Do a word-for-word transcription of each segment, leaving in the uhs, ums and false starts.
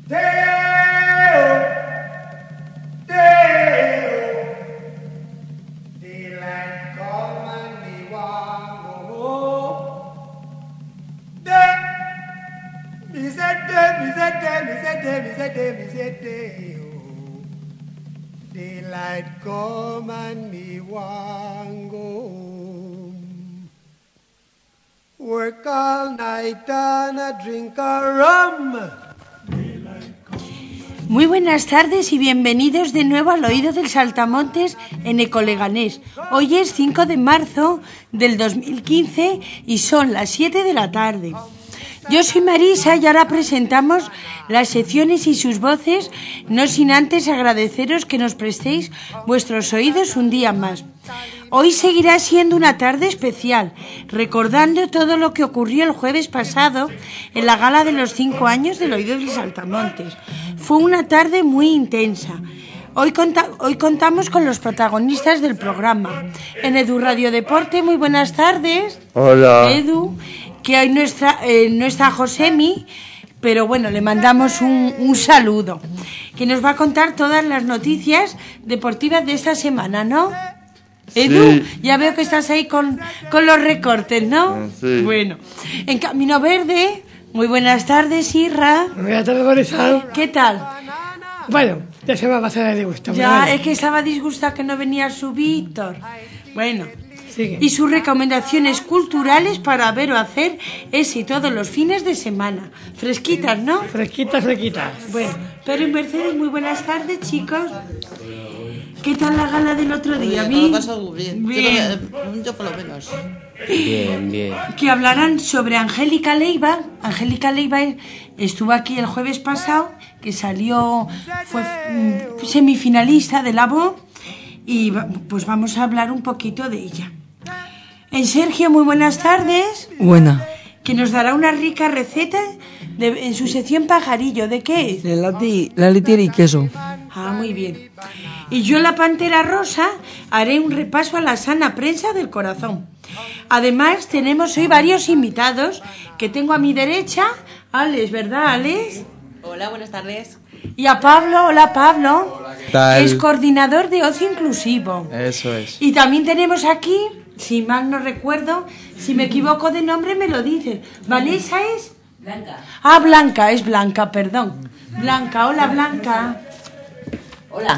Daylight come and me want go home. Work all night and a drink a rum. Muy buenas tardes y bienvenidos de nuevo al Oído del Saltamontes en Ecoleganés. Hoy es cinco de marzo del dos mil quince y son las siete de la tarde. Yo soy Marisa y ahora presentamos las secciones y sus voces, no sin antes agradeceros que nos prestéis vuestros oídos un día más. Hoy seguirá siendo una tarde especial, recordando todo lo que ocurrió el jueves pasado en la gala de los cinco años del Oído del Saltamontes. Fue una tarde muy intensa. Hoy, conta- hoy contamos con los protagonistas del programa. En Edu Radio Deporte, muy buenas tardes. Hola. Edu, que hoy no está, eh, no está Josemi, pero bueno, le mandamos un, un saludo, que nos va a contar todas las noticias deportivas de esta semana, ¿no? Edu, sí. Ya veo que estás ahí con, con los recortes, ¿no? Sí. Bueno, en Camino Verde, muy buenas tardes, Irra. Buenas tardes, Marisa. ¿Qué tal? Bueno, ya se va a pasar de disgusto. Ya, bueno. es que estaba disgustado que no venía su Víctor. Bueno, sigue. Y sus recomendaciones culturales para ver o hacer ese todos los fines de semana. Fresquitas, ¿no? Fresquitas, fresquitas. Bueno, pero en Mercedes, muy buenas tardes, chicos. ¿Qué tal la gala del otro día? Bien, lo he pasado bien. Bien. Yo, yo por lo menos. Bien, bien. Que hablarán sobre Angélica Leiva. Angélica Leiva estuvo aquí el jueves pasado, que salió, fue mm, semifinalista de la voz, y pues vamos a hablar un poquito de ella. En Sergio, muy buenas tardes. Buena. Que nos dará una rica receta de, en su sección Pajarillo. ¿De qué es? De lati, la litiera y queso. Ah, muy bien. Y yo, la Pantera Rosa, haré un repaso a la sana prensa del corazón. Además, tenemos hoy varios invitados que tengo a mi derecha. Alex, ¿verdad, Alex? Hola, buenas tardes. Y a Pablo. Hola, Pablo. Hola, ¿qué tal? Es coordinador de Ocio Inclusivo. Eso es. Y también tenemos aquí, si mal no recuerdo, si me equivoco de nombre me lo dicen. ¿Vanessa es? Blanca. Ah, Blanca, es Blanca, perdón. Blanca, hola Blanca. Hola.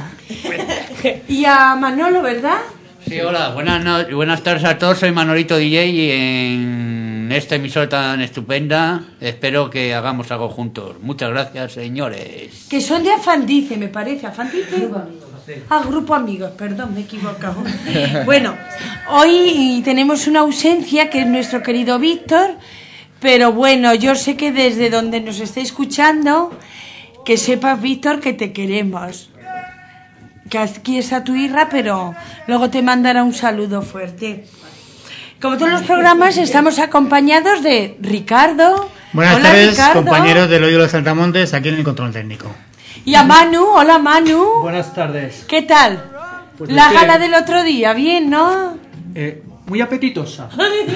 Y a Manolo, ¿verdad? Sí, hola, buenas, no- buenas tardes a todos, soy Manolito D J y en esta emisora tan estupenda espero que hagamos algo juntos. Muchas gracias, señores. Que son de Afandice, me parece. ¿Afandice? Ah, Grupo Amigos, perdón, me he equivocado. Bueno, hoy tenemos una ausencia que es nuestro querido Víctor, pero bueno, yo sé que desde donde nos esté escuchando, que sepas, Víctor, que te queremos. Que aquí está tu Irra, pero luego te mandará un saludo fuerte. Como todos los programas, estamos acompañados de Ricardo. Buenas Hola, tardes, Ricardo. compañeros del Oído de Saltamontes, aquí en el control técnico. Y a Manu. Hola, Manu. Buenas tardes. ¿Qué tal? Pues La bien. gala del otro día, bien, ¿no? Eh, muy apetitosa.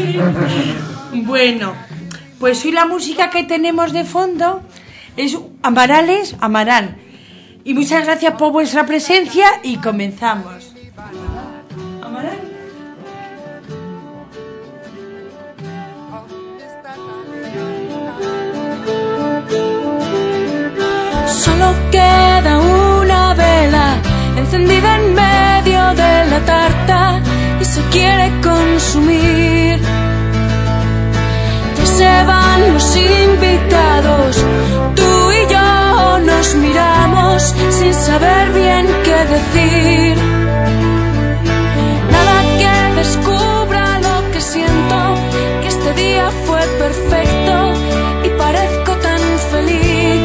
Bueno, pues hoy la música que tenemos de fondo es Amarales, Amaral. Y muchas gracias por vuestra presencia y comenzamos. Amaral. Solo queda una vela encendida en medio de la tarta y se quiere consumir. Ya se van los invitados, tú y yo nos miramos sin saber bien qué decir. Nada que descubra lo que siento, que este día fue perfecto y parezco tan feliz.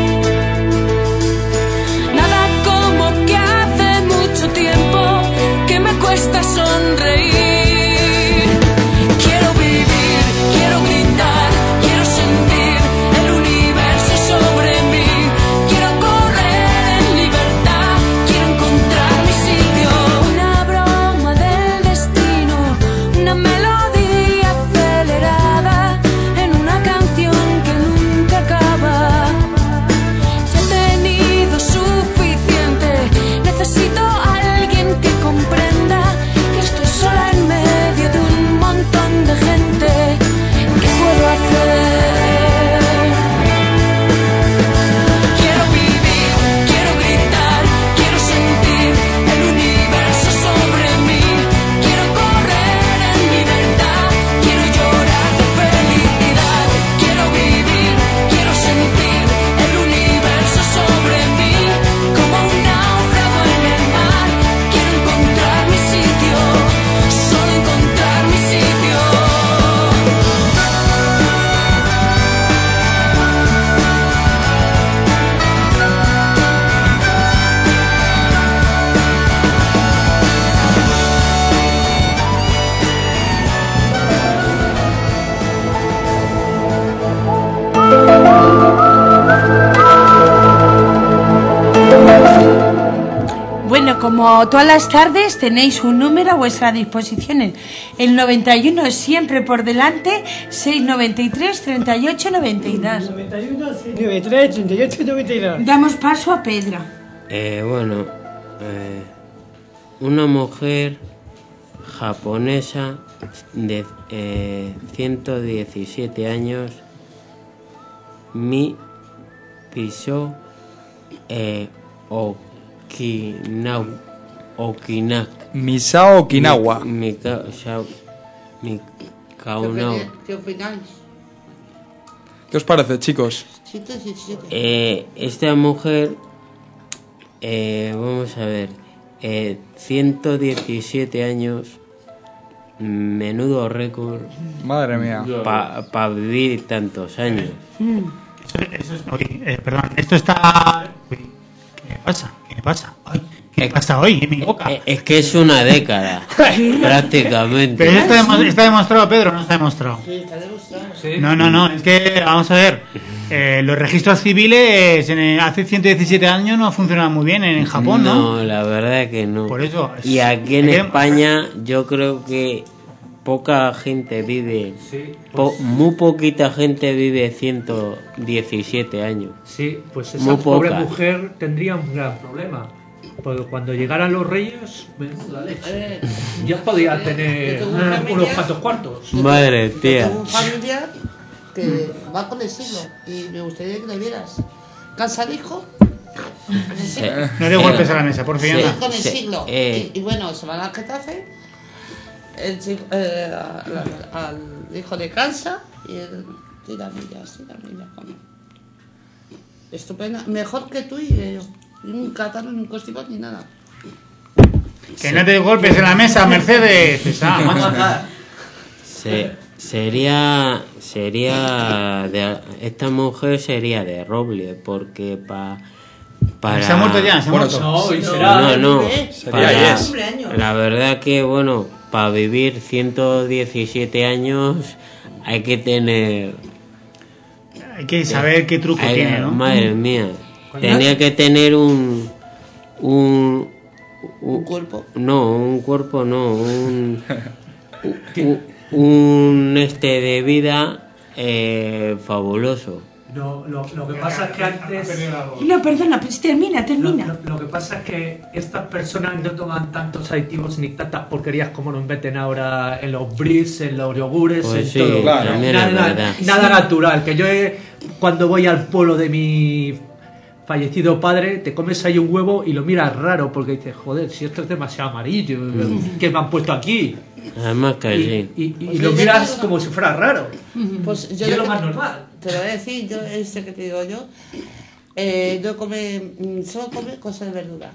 Nada como que hace mucho tiempo que me cuesta sonreír. Quiero vivir, quiero gritar, quiero sentir el universo sobre mí. Quiero correr en libertad, quiero encontrar mi sitio. Bueno, como todas las tardes tenéis un número a vuestra disposición, el noventa y uno siempre por delante, seiscientos noventa y tres, treinta y ocho, noventa y dos. noventa y uno, noventa y tres, treinta y ocho, noventa y dos. Damos paso a Pedro. Eh, bueno, eh, una mujer japonesa de eh, ciento diecisiete años mi pisó eh, Okinawa. Okinawa. Misao Okinawa. Mi, mi, ca- shao- mi Kaunao. ¿Qué opináis? ¿Qué os parece, chicos? siete diecisiete. Eh, esta mujer, eh, vamos a ver, eh, ciento diecisiete años, menudo récord. Madre mía. Para pa vivir tantos años. Eso, eso es, oye, eh, perdón, esto está... Uy, ¿qué me pasa? ¿Qué me pasa? Ay, ¿qué me pasa hoy en mi boca? Eh, Es que es una década, prácticamente. Pero esto está, demo- está demostrado, Pedro, ¿no está demostrado? Sí, está demostrado. No, no, no, es que, vamos a ver, eh, los registros civiles en el- hace ciento diecisiete años no funcionaban muy bien en Japón, ¿no? No, la verdad que no. Por eso. Y aquí en Hay que- España yo creo que poca gente vive, Sí, po- pues, muy poquita gente vive ciento diecisiete años. sí, pues esa Muy pobre poca. mujer tendría un gran problema. Porque cuando llegaran los reyes, menuda leche. Eh, Ya podía tener Yo tengo un eh, familiar- unos cuantos cuartos. Madre yo tía. tengo un familiar que va con el siglo y me gustaría que le vieras. ¿Casa al hijo? Sí. No de golpes a la mesa, por fin. Sí. anda. Con el Sí, siglo. eh. Y, y bueno, se van al Getafe, el chico, eh, al, al hijo de Cansa y el tira millas, tira millas con él. Estupenda, mejor que tú y yo. Ni un catarro, ni un constipado, ni nada. Que no te dé golpes en la mesa, Mercedes. Pesada, macho. Se- sería sería de, esta mujer sería de roble porque pa, para Se ha muerto ya, se ha Bueno, muerto. No, y será. no no Sería para- yes. la verdad que bueno, para vivir ciento diecisiete años hay que tener Hay que saber qué truco hay- tiene, ¿no? madre mía, tenía que tener un un Un cuerpo. no, un cuerpo no, un un, un este de vida eh, fabuloso. No, lo, lo que pasa es que antes. No, perdona, pues termina, Lo, termina. lo- lo que pasa es que estas personas no toman tantos aditivos ni tantas porquerías como nos meten ahora en los bris, en los yogures, Pues en sí, todo. claro. también nada, es nada- verdad. nada natural. Que yo he- cuando voy al pueblo de mi fallecido padre, te comes ahí un huevo y lo miras raro porque dices, joder, si esto es demasiado amarillo, ¿qué me han puesto aquí? Además que Y, sí. y- y Pues lo yo miras tengo- como si fuera raro. Pues Y yo es le- lo más normal. Te lo voy a decir, yo, este que te digo yo, eh, no come, mm, solo come cosas de verduras.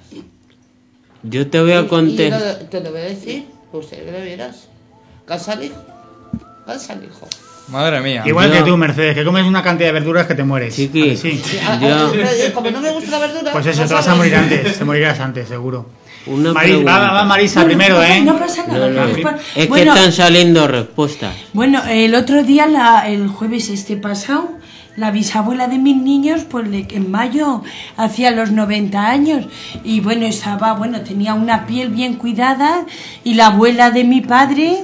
Yo te voy Y- a y contar. lo- te lo voy a decir, usted que lo vieras. Casa al hijo. Casa al hijo. Madre mía. Igual Yo- que tú, Mercedes, que comes una cantidad de verduras que te mueres. Chiqui. ¿A que sí? Sí, a- a- Yo- pero, eh, como no me gusta la verdura. Pues eso, no te vas a sabes. morir antes. Te morirás antes, seguro. Una Maris- va, pregunta. va Marisa No, no, primero, no, ¿eh? No pasa nada. No, no. no es por- Es que Bueno, están saliendo respuestas. Bueno, el otro día, la, el jueves este pasado, la bisabuela de mis niños, pues le- en mayo hacía los noventa años y bueno, estaba, bueno, tenía una piel bien cuidada y la abuela de mi padre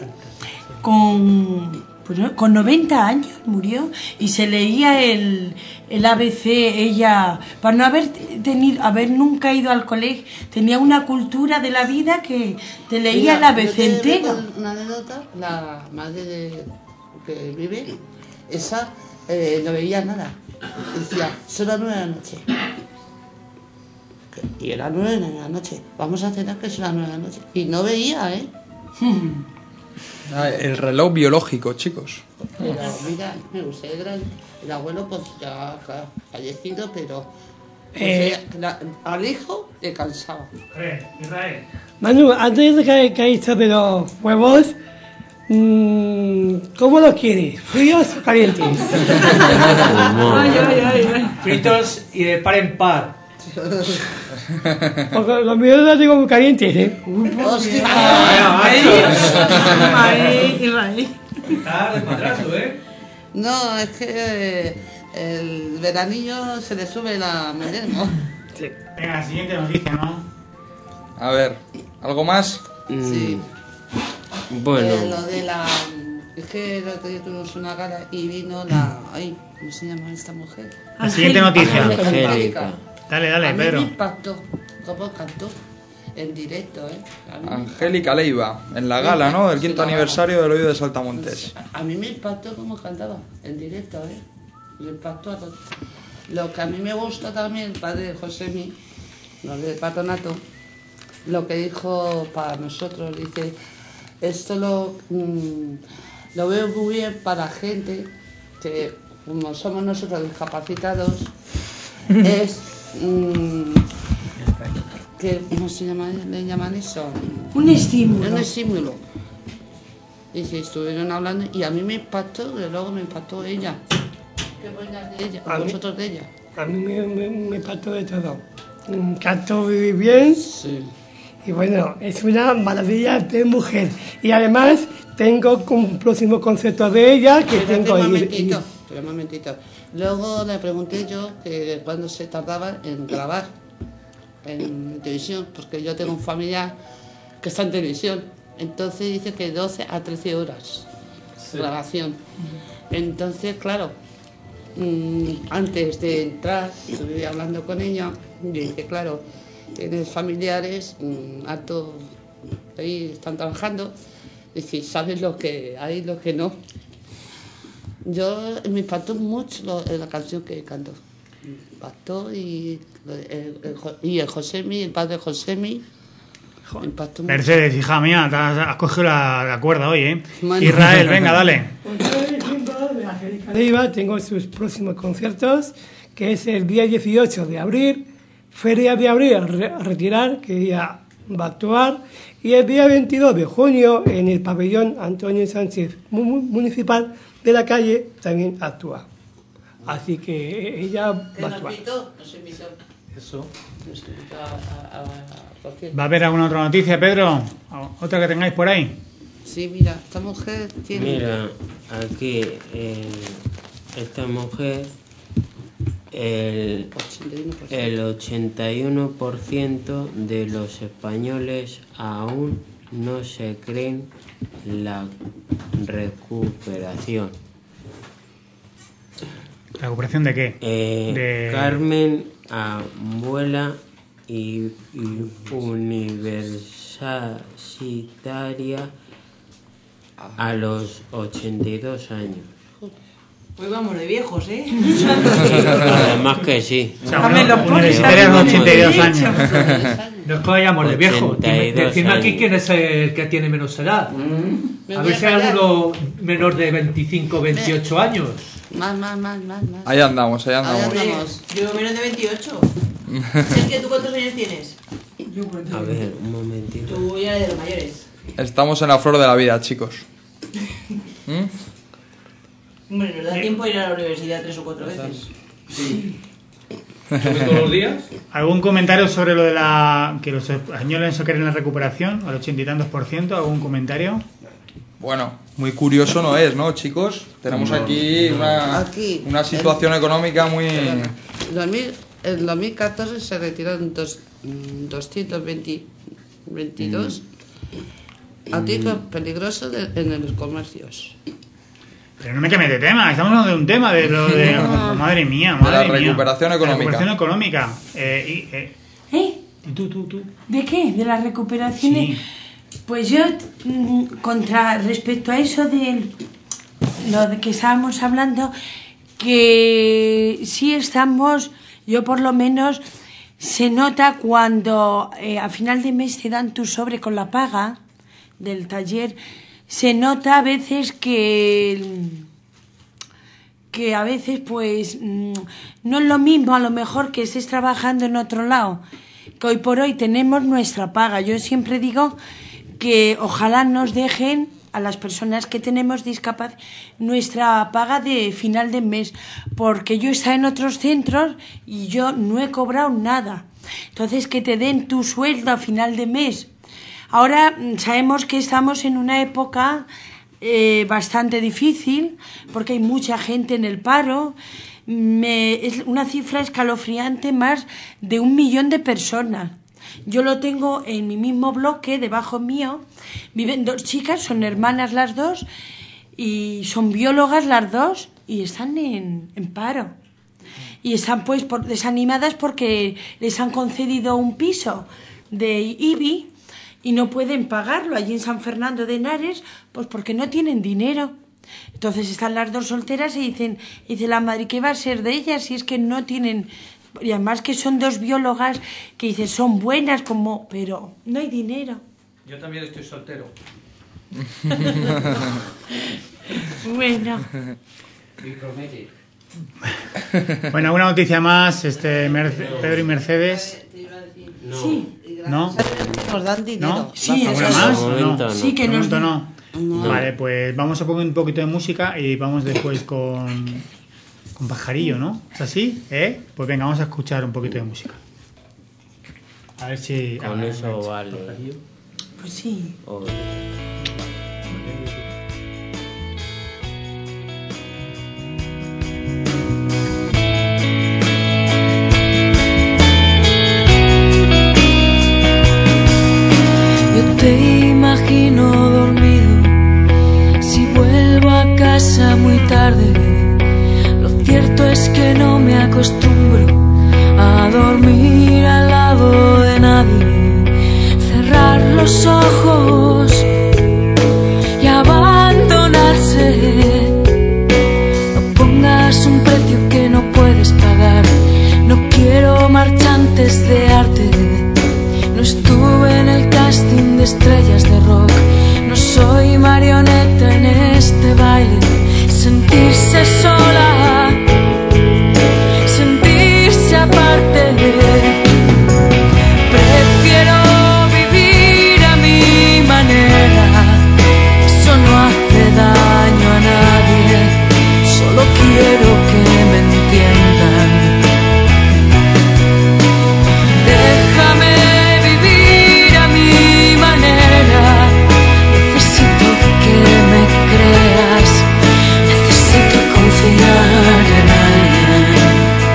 con, pues, ¿no? con noventa años murió y se leía el, el A B C, ella, para no haber tenido, haber nunca ido al colegio, tenía una cultura de la vida que te leía Mira, el A B yo C te entero. recuerdo una anécdota, la madre de, que vive, esa eh, no veía nada. Decía, son las nueve de la noche. Que- Y era nueve de la noche. Vamos a cenar que son las nueve de la noche. Y no veía, ¿eh? Ah, el reloj biológico, chicos. Pero mira, me gusta el gran. El abuelo, pues ya claro, fallecido, pero. pues, Eh. ella- la- al hijo le cansaba. Israel. Manu, antes de que caíste de los huevos, mm, ¿cómo los quieres? ¿Fríos o calientes? Ay, ay, ay, ay. Fritos y de par en par. Porque los míos los digo muy calientes, ¿eh? Hostia. Ay, Israel. Está de madrazo, ¿eh? No, es que eh, el veranillo se le sube la melena. Sí. Venga, la siguiente noticia, ¿no? A ver, ¿algo más? Sí. Bueno. Eh, lo de la... Es que el otro día tuvimos una gala y vino la... Ay, ¿cómo se llama esta mujer? La siguiente noticia. Angélica. Dale, dale, A mí Pedro. me impactó cómo cantó en directo, ¿eh? A mí- Angélica Leiva, en la gala, ¿no? Del quinto aniversario del Oído de Saltamontes. A mí me impactó cómo cantaba en directo, ¿eh? Me impactó a todos. Lo que a mí me gusta también, el padre de Josemi, lo del patronato, lo que dijo para nosotros, dice, esto lo, mm, lo veo muy bien para gente que, como somos nosotros discapacitados, es mm, que, ¿cómo se llama? ¿Le llaman eso? Un estímulo. Un estímulo. Y se estuvieron hablando y a mí me impactó, de luego me impactó ella. ¿Qué opinas de ella? A mí- ¿Vosotros de ella? A mí me, me, me impactó de todo. Mm, Canto muy bien. Sí. Y bueno, es una maravilla de mujer. Y además tengo un próximo concepto de ella que Espérate tengo un ahí. momentito, espera un momentito. Luego le pregunté yo que cuándo se tardaba en grabar en televisión, porque yo tengo un familiar que está en televisión. Entonces dice que doce a trece horas grabación. Entonces, claro, mm, antes de entrar, estuve hablando con ella y dije, claro, tienes familiares, mm, harto, ahí están trabajando, y sabes lo que hay, lo que no. Yo me impactó mucho lo- la canción que cantó. Me impactó y el, el, Jo- y el Josemi, el padre Josemi, me impactó mucho. Mercedes, hija mía, te has, has cogido la, la cuerda hoy, ¿eh? Bueno. Israel, venga, dale. Pues estoy diciendo de Angélica Leiva, tengo sus próximos conciertos, que es el día dieciocho de abril, Feria de Abril a re- a retirar, que ella va a actuar, y el día veintidós de junio en el pabellón Antonio Sánchez mu- mu- Municipal de la Calle también actúa. Así que ella va a ¿Nos actuar. invitó? Nos invitó. Eso. Nos invitó a, a, a- ¿por qué? ¿Va a haber alguna otra noticia, Pedro? ¿Otra que tengáis por ahí? Sí, mira, esta mujer tiene... Mira, aquí eh, esta mujer, el, ochenta y uno por ciento. el ochenta y uno por ciento de los españoles aún no se creen la recuperación. ¿Recuperación de qué? Eh, De- Carmen Abuela y, y universitaria a los ochenta y dos años. Pues vamos de viejos, ¿eh? Además que sí. O sea, una- universitaria de ochenta y dos años. No es que vayamos de viejos. ochenta y dos Decidme aquí años. quién es el que tiene menos edad. Me A voy ver a si hay callar. alguno menor de veinticinco, veintiocho años. Más, más, más, más, más. Ahí andamos, ahí Ahí andamos. andamos. Yo menos de veintiocho. Si es que tú cuántos años tienes. A ver, un momentito. Tú ya eres de los mayores. Estamos en la flor de la vida, chicos. ¿Mm? Hombre, nos da tiempo a ir a la universidad tres o cuatro veces. ¿Todos los días? ¿Algún comentario sobre lo de la que los españoles no se creen la recuperación al ochenta y tantos por ciento? ¿Algún comentario? Bueno, muy curioso no es, ¿no, chicos? Tenemos aquí una, Aquí. una situación económica muy... dos mil En dos mil catorce se retiraron dos, mm, doscientos veintidós artículos peligrosos de- en los comercios. Pero no me cambies de tema, estamos hablando de un tema de lo de... Madre mía, madre la mía. recuperación La económica. recuperación económica. Eh, y, eh, ¿Eh? y tú, tú, tú. ¿De qué? ¿De la recuperación? Sí. Pues yo, mm, contra respecto a eso de lo de que estábamos hablando, que sí estamos, yo por lo menos, se nota cuando eh, a final de mes te dan tu sobre con la paga del taller, se nota a veces que que a veces pues mm, no es lo mismo a lo mejor que estés trabajando en otro lado, que hoy por hoy tenemos nuestra paga. Yo siempre digo que ojalá nos dejen a las personas que tenemos discapacidad nuestra paga de final de mes, porque yo he estado en otros centros y yo no he cobrado nada. Entonces, que te den tu sueldo a final de mes. Ahora mm, sabemos que estamos en una época eh, bastante difícil porque hay mucha gente en el paro. Me, es una cifra escalofriante, más de un millón de personas. Yo lo tengo en mi mismo bloque, debajo mío. Viven dos chicas, son hermanas las dos y son biólogas las dos y están en, en paro. Y están pues por, desanimadas porque les han concedido un piso de I B I y no pueden pagarlo allí en San Fernando de Henares, pues porque no tienen dinero. Entonces están las dos solteras y dicen, dice la madre, ¿qué va a ser de ellas si es que no tienen? Y además que son dos biólogas que dicen, son buenas, como, pero no hay dinero. Yo también estoy soltero. Bueno. Bueno, una noticia más, este Merce- Pedro y Mercedes. No. Sí. ¿No? Nos dan dinero. ¿No? Sí, ¿Alguna eso más? sí. ¿O no? Sí, que De nos momento dan. no. No. Vale, pues vamos a poner un poquito de música y vamos después con, con Pajarillo, ¿no? ¿Es así? ¿Eh? Pues venga, vamos a escuchar un poquito de música. A ver si... Con ah, eso vale. vale. Pues sí. O- Yo te imagino dormido, si vuelvo a casa muy tarde. Lo cierto es que no me acostumbro a dormir al lado de nadie. Cerrar los ojos y abandonarse. No pongas un precio que no puedes pagar. No quiero marchantes de arte. No estuve en el casting de estrellas de rock. No soy marioneta en este baile. Sentirse sola, sentirse aparte. Prefiero vivir a mi manera. Eso no hace daño a nadie. Solo quiero que me entiendan. Déjame vivir a mi manera. Necesito que me creas. Necesito confiar en alguien.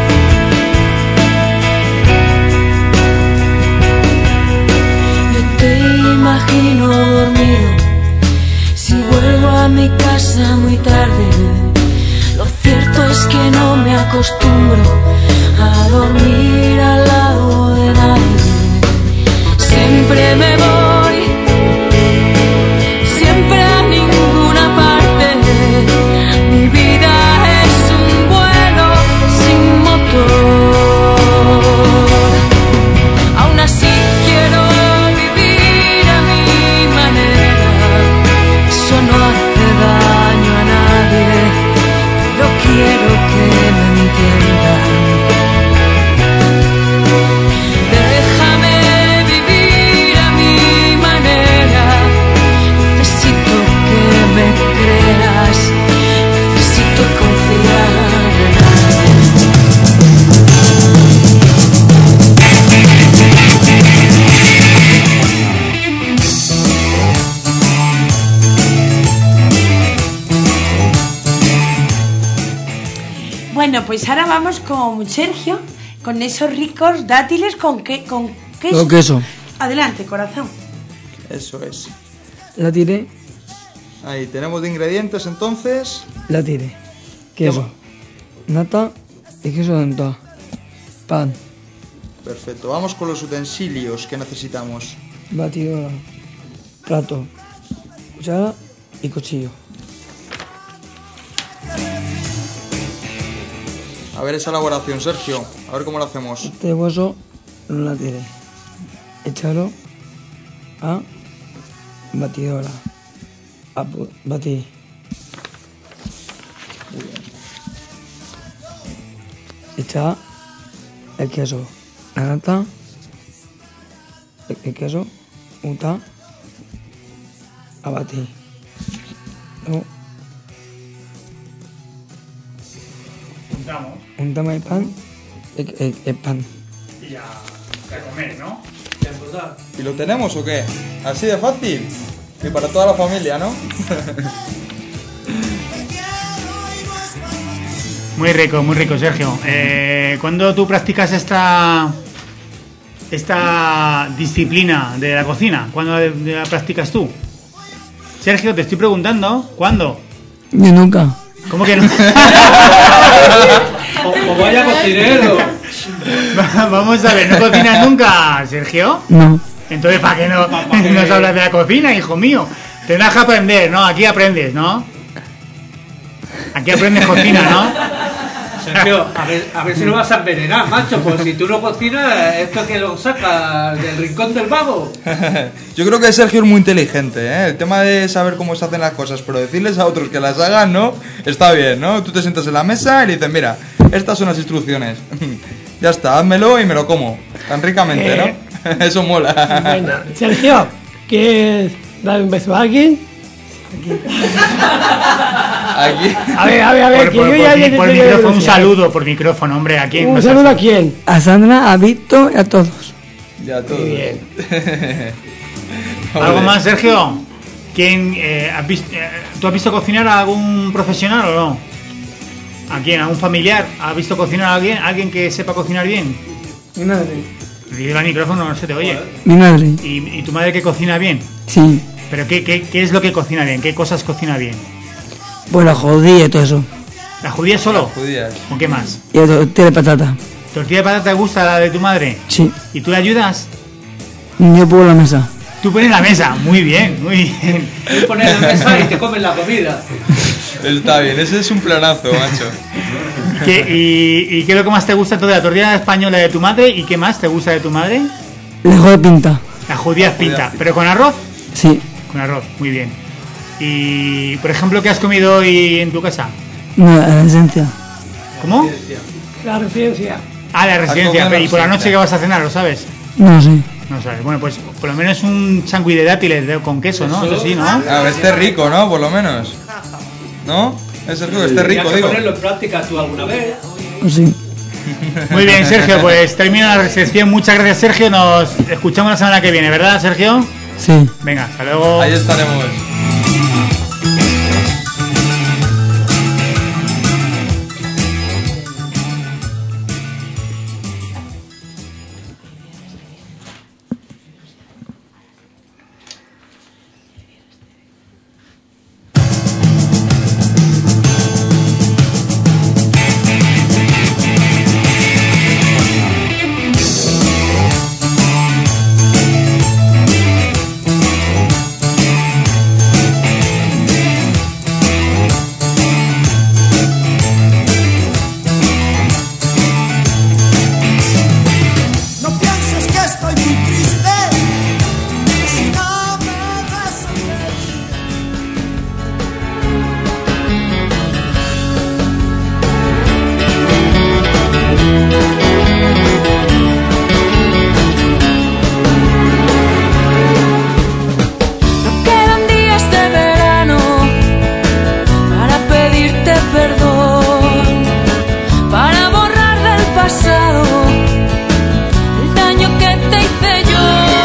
Yo te imagino dormido, si vuelvo a mi casa muy tarde. Lo cierto es que no me acostumbro a dormir al lado de nadie. Siempre me voy, siempre a ninguna parte. Mi vida es un vuelo sin motor. Aún así quiero vivir a mi manera. Eso no hace daño a nadie, pero quiero que me entiendan. Déjame vivir a mi manera. Necesito que me creas. Necesito confiar en alguien. Bueno, pues ahora vamos con Sergio, con esos ricos dátiles con, que, con queso. Con queso. Adelante, corazón. Eso es. La tiré, Ahí tenemos de ingredientes entonces. la tiré. Queso, nata y queso dentado. Pan, Perfecto. Vamos con los utensilios que necesitamos. batidora, plato, cuchara y cuchillo. A ver esa elaboración, Sergio. A ver cómo lo hacemos. Este hueso no la tiré. Echarlo a batidora. A pu- batir. Echar el queso, la nata, el, el queso, untar, a batir. Luego Juntamos untamos el pan, el, el- el pan. y ya a comer, ¿no? ¿Y lo tenemos o qué? Así de fácil. Y para toda la familia, ¿no? Muy rico, muy rico, Sergio. Eh, ¿Cuándo tú practicas esta esta disciplina de la cocina? ¿Cuándo la practicas tú? Sergio, te estoy preguntando, ¿cuándo? Yo nunca. ¿Cómo que no? o, o vaya cocinero. Vamos a ver, ¿no cocinas nunca, Sergio? No. Entonces, ¿para qué no nos hablas de la cocina, hijo mío? Tendrás que aprender, ¿no? Aquí aprendes, ¿no? Aquí aprendes cocina, ¿no? Sergio, a ver, a ver si lo vas a envenenar, macho. Pues si tú no cocinas, esto que lo sacas del rincón del vago. Yo creo que Sergio es muy inteligente, ¿eh? El tema de saber cómo se hacen las cosas, pero decirles a otros que las hagan, ¿no? Está bien, ¿no? Tú te sientas en la mesa y le dices, mira, estas son las instrucciones. Ya está, házmelo y me lo como. Tan ricamente, ¿no? Eso mola. Bueno, Sergio, ¿quieres dar un beso a alguien? Aquí. A ver, a ver, a ver. Por, que por, yo por, ya mi- ya- por ya- micrófono, un ya- saludo por micrófono, hombre. ¿A quién? ¿Un saludo a quién? A Sandra, a Víctor y a todos. Ya todo. Bien. ¿Algo más, Sergio? ¿Quién, eh, has visto, eh, ¿Tú has visto cocinar a algún profesional o no? ¿A quién? ¿A un familiar? ¿Has visto cocinar a alguien? ¿Alguien que sepa cocinar bien? Mi madre. Dile al micrófono, no se te oye. Mi madre. ¿Y, y tu madre que cocina bien? Sí. ¿Pero qué, qué, qué es lo que cocina bien? ¿Qué cosas cocina bien? Pues la judía y todo eso. ¿La judía solo? Judías. ¿Con qué más? Y la tortilla de patata. ¿Tortilla de patata te gusta la de tu madre? Sí. ¿Y tú le ayudas? Yo pongo la mesa. Tú pones la mesa. Muy bien, muy bien. Tú pones la mesa y te comes la comida. Está bien, ese es un planazo, macho. ¿Qué, y, ¿Y qué es lo que más te gusta todo de la tortilla española de tu madre? ¿Y qué más te gusta de tu madre? Lejos de pinta. La judía pinta. ¿Pero con arroz? Sí. Con arroz, muy bien. Y, por ejemplo, ¿qué has comido hoy en tu casa? No, la esencia. ¿Cómo? La residencia. Ah, la residencia. comido en la ¿Y por la noche residencia. qué vas a cenar? ¿Lo sabes? No sé. No sabes. Bueno, pues por lo menos un sándwich de dátiles de- con queso, ¿no? Eso sí, ¿no? A ver, esté rico, ¿no? Por lo menos. ¿No? Es Sergio, esté rico, Tendrías que digo. ponerlo en práctica tú alguna vez. Pues sí. Muy bien, Sergio, pues termina la recepción. Muchas gracias, Sergio. Nos escuchamos la semana que viene, ¿verdad, Sergio? Sí. Venga, hasta luego. Ahí estaremos. No pienses que estoy muy triste si no me ves sonreír. No quedan días de verano para pedirte perdón, para borrar del pasado el daño que te hice yo.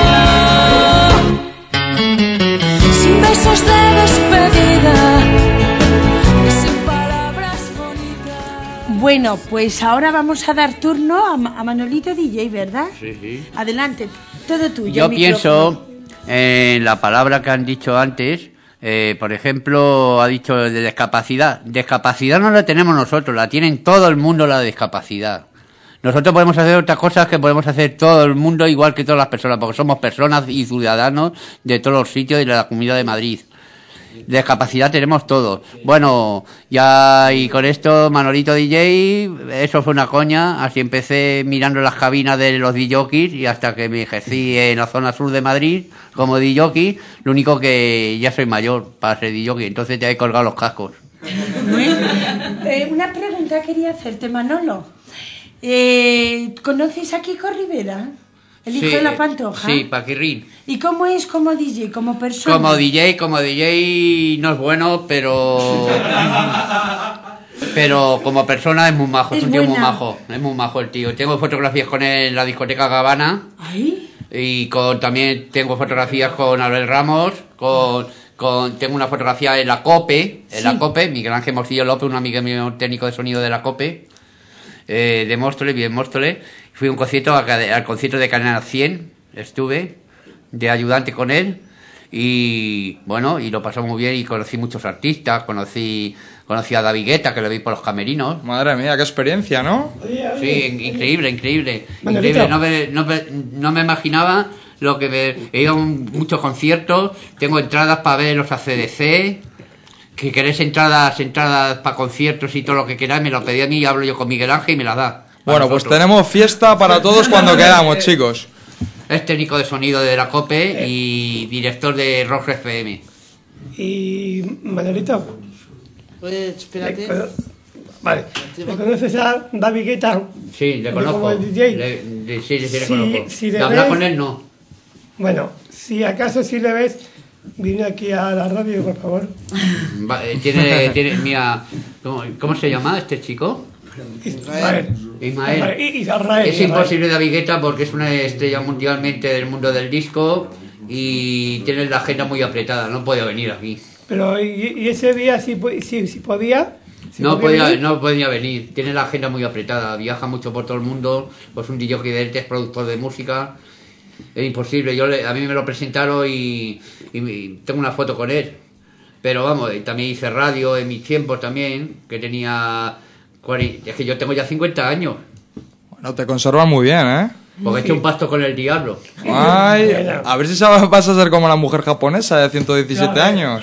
Sin besos de despedida y sin palabras bonitas. Bueno, pues ahora vamos a dar turno a, Ma- a Manolito D J, ¿verdad? Sí, sí. Adelante, todo tuyo. Yo micrófono. pienso en la palabra que han dicho antes. Eh, por ejemplo, ha dicho de discapacidad. Discapacidad no la tenemos nosotros, la tienen todo el mundo la discapacidad. Nosotros podemos hacer otras cosas que podemos hacer todo el mundo igual que todas las personas, porque somos personas y ciudadanos de todos los sitios y de la Comunidad de Madrid. Discapacidad tenemos todos. Bueno, ya y con esto, Manolito D J, eso fue una coña. Así empecé mirando las cabinas de los D Js y hasta que me ejercí en la zona sur de Madrid como D J. Lo único que ya soy mayor para ser D J, entonces ya he colgado los cascos. Eh, una pregunta quería hacerte, Manolo. Eh, ¿Conoces a Kiko Rivera? El hijo Sí, de la Pantoja. Sí, Paquirrín. ¿Y cómo es como D J, como persona? Como D J, como D J no es bueno, pero... Pero como persona es muy majo, es, Es un tío muy buena. majo. Es muy majo el tío. Tengo fotografías con él en la discoteca Gavana. ¿Ay? Y con, también tengo fotografías con Abel Ramos, con, con, tengo una fotografía en la COPE, en Sí. la COPE, Miguel Ángel Morcillo López, un amigo mío técnico de sonido de la COPE, eh, de Móstoles, bien Móstoles. Fui a un concierto, a- al concierto de Canal cien, estuve de ayudante con él, y bueno, y lo pasamos muy bien, y conocí muchos artistas, conocí conocí a David Guetta, que lo vi por los camerinos. Madre mía, qué experiencia, ¿no? Sí, in- increíble, increíble. Manuelito. Increíble. No me, no, me, no me imaginaba lo que me, he ido a un- muchos conciertos, tengo entradas para ver los A C D C, que queréis entradas, entradas para conciertos y todo lo que queráis, me lo pedí a mí y hablo yo con Miguel Ángel y me las da. Bueno, pues tenemos fiesta para todos cuando quedamos, chicos. Es técnico de sonido de la COPE y director de Rock F M. Y Manuelito, Pues espérate. ¿le- vale, ¿le conoces a David Guetta? Sí, le conozco. Como el D J. Le- le- sí, sí, sí, le Si- conozco. si le De hablar ves- con él no. Bueno, si acaso si le ves, vine aquí a la radio, por favor. Va, eh, tiene, tiene, mira, ¿cómo, cómo se llama este chico? Israel. Ismael. I- Israel, Es Israel. imposible David Guetta porque es una estrella mundialmente del mundo del disco y tiene la agenda muy apretada, no puede venir aquí. Pero y, y ese día sí, pu- sí, sí podía. ¿Sí No podía, venir? no podía venir, tiene la agenda muy apretada, viaja mucho por todo el mundo, pues un D J de él, es productor de música, es imposible, yo le- a mí me lo presentaron y, y me- tengo una foto con él, pero vamos, y también hice radio en mis tiempos también, que tenía, cuarenta, es que yo tengo ya cincuenta años, Bueno, te conserva muy bien, ¿eh? porque he hecho un pacto con el diablo. Ay, a ver si sabes- vas a ser como la mujer japonesa de ciento diecisiete años.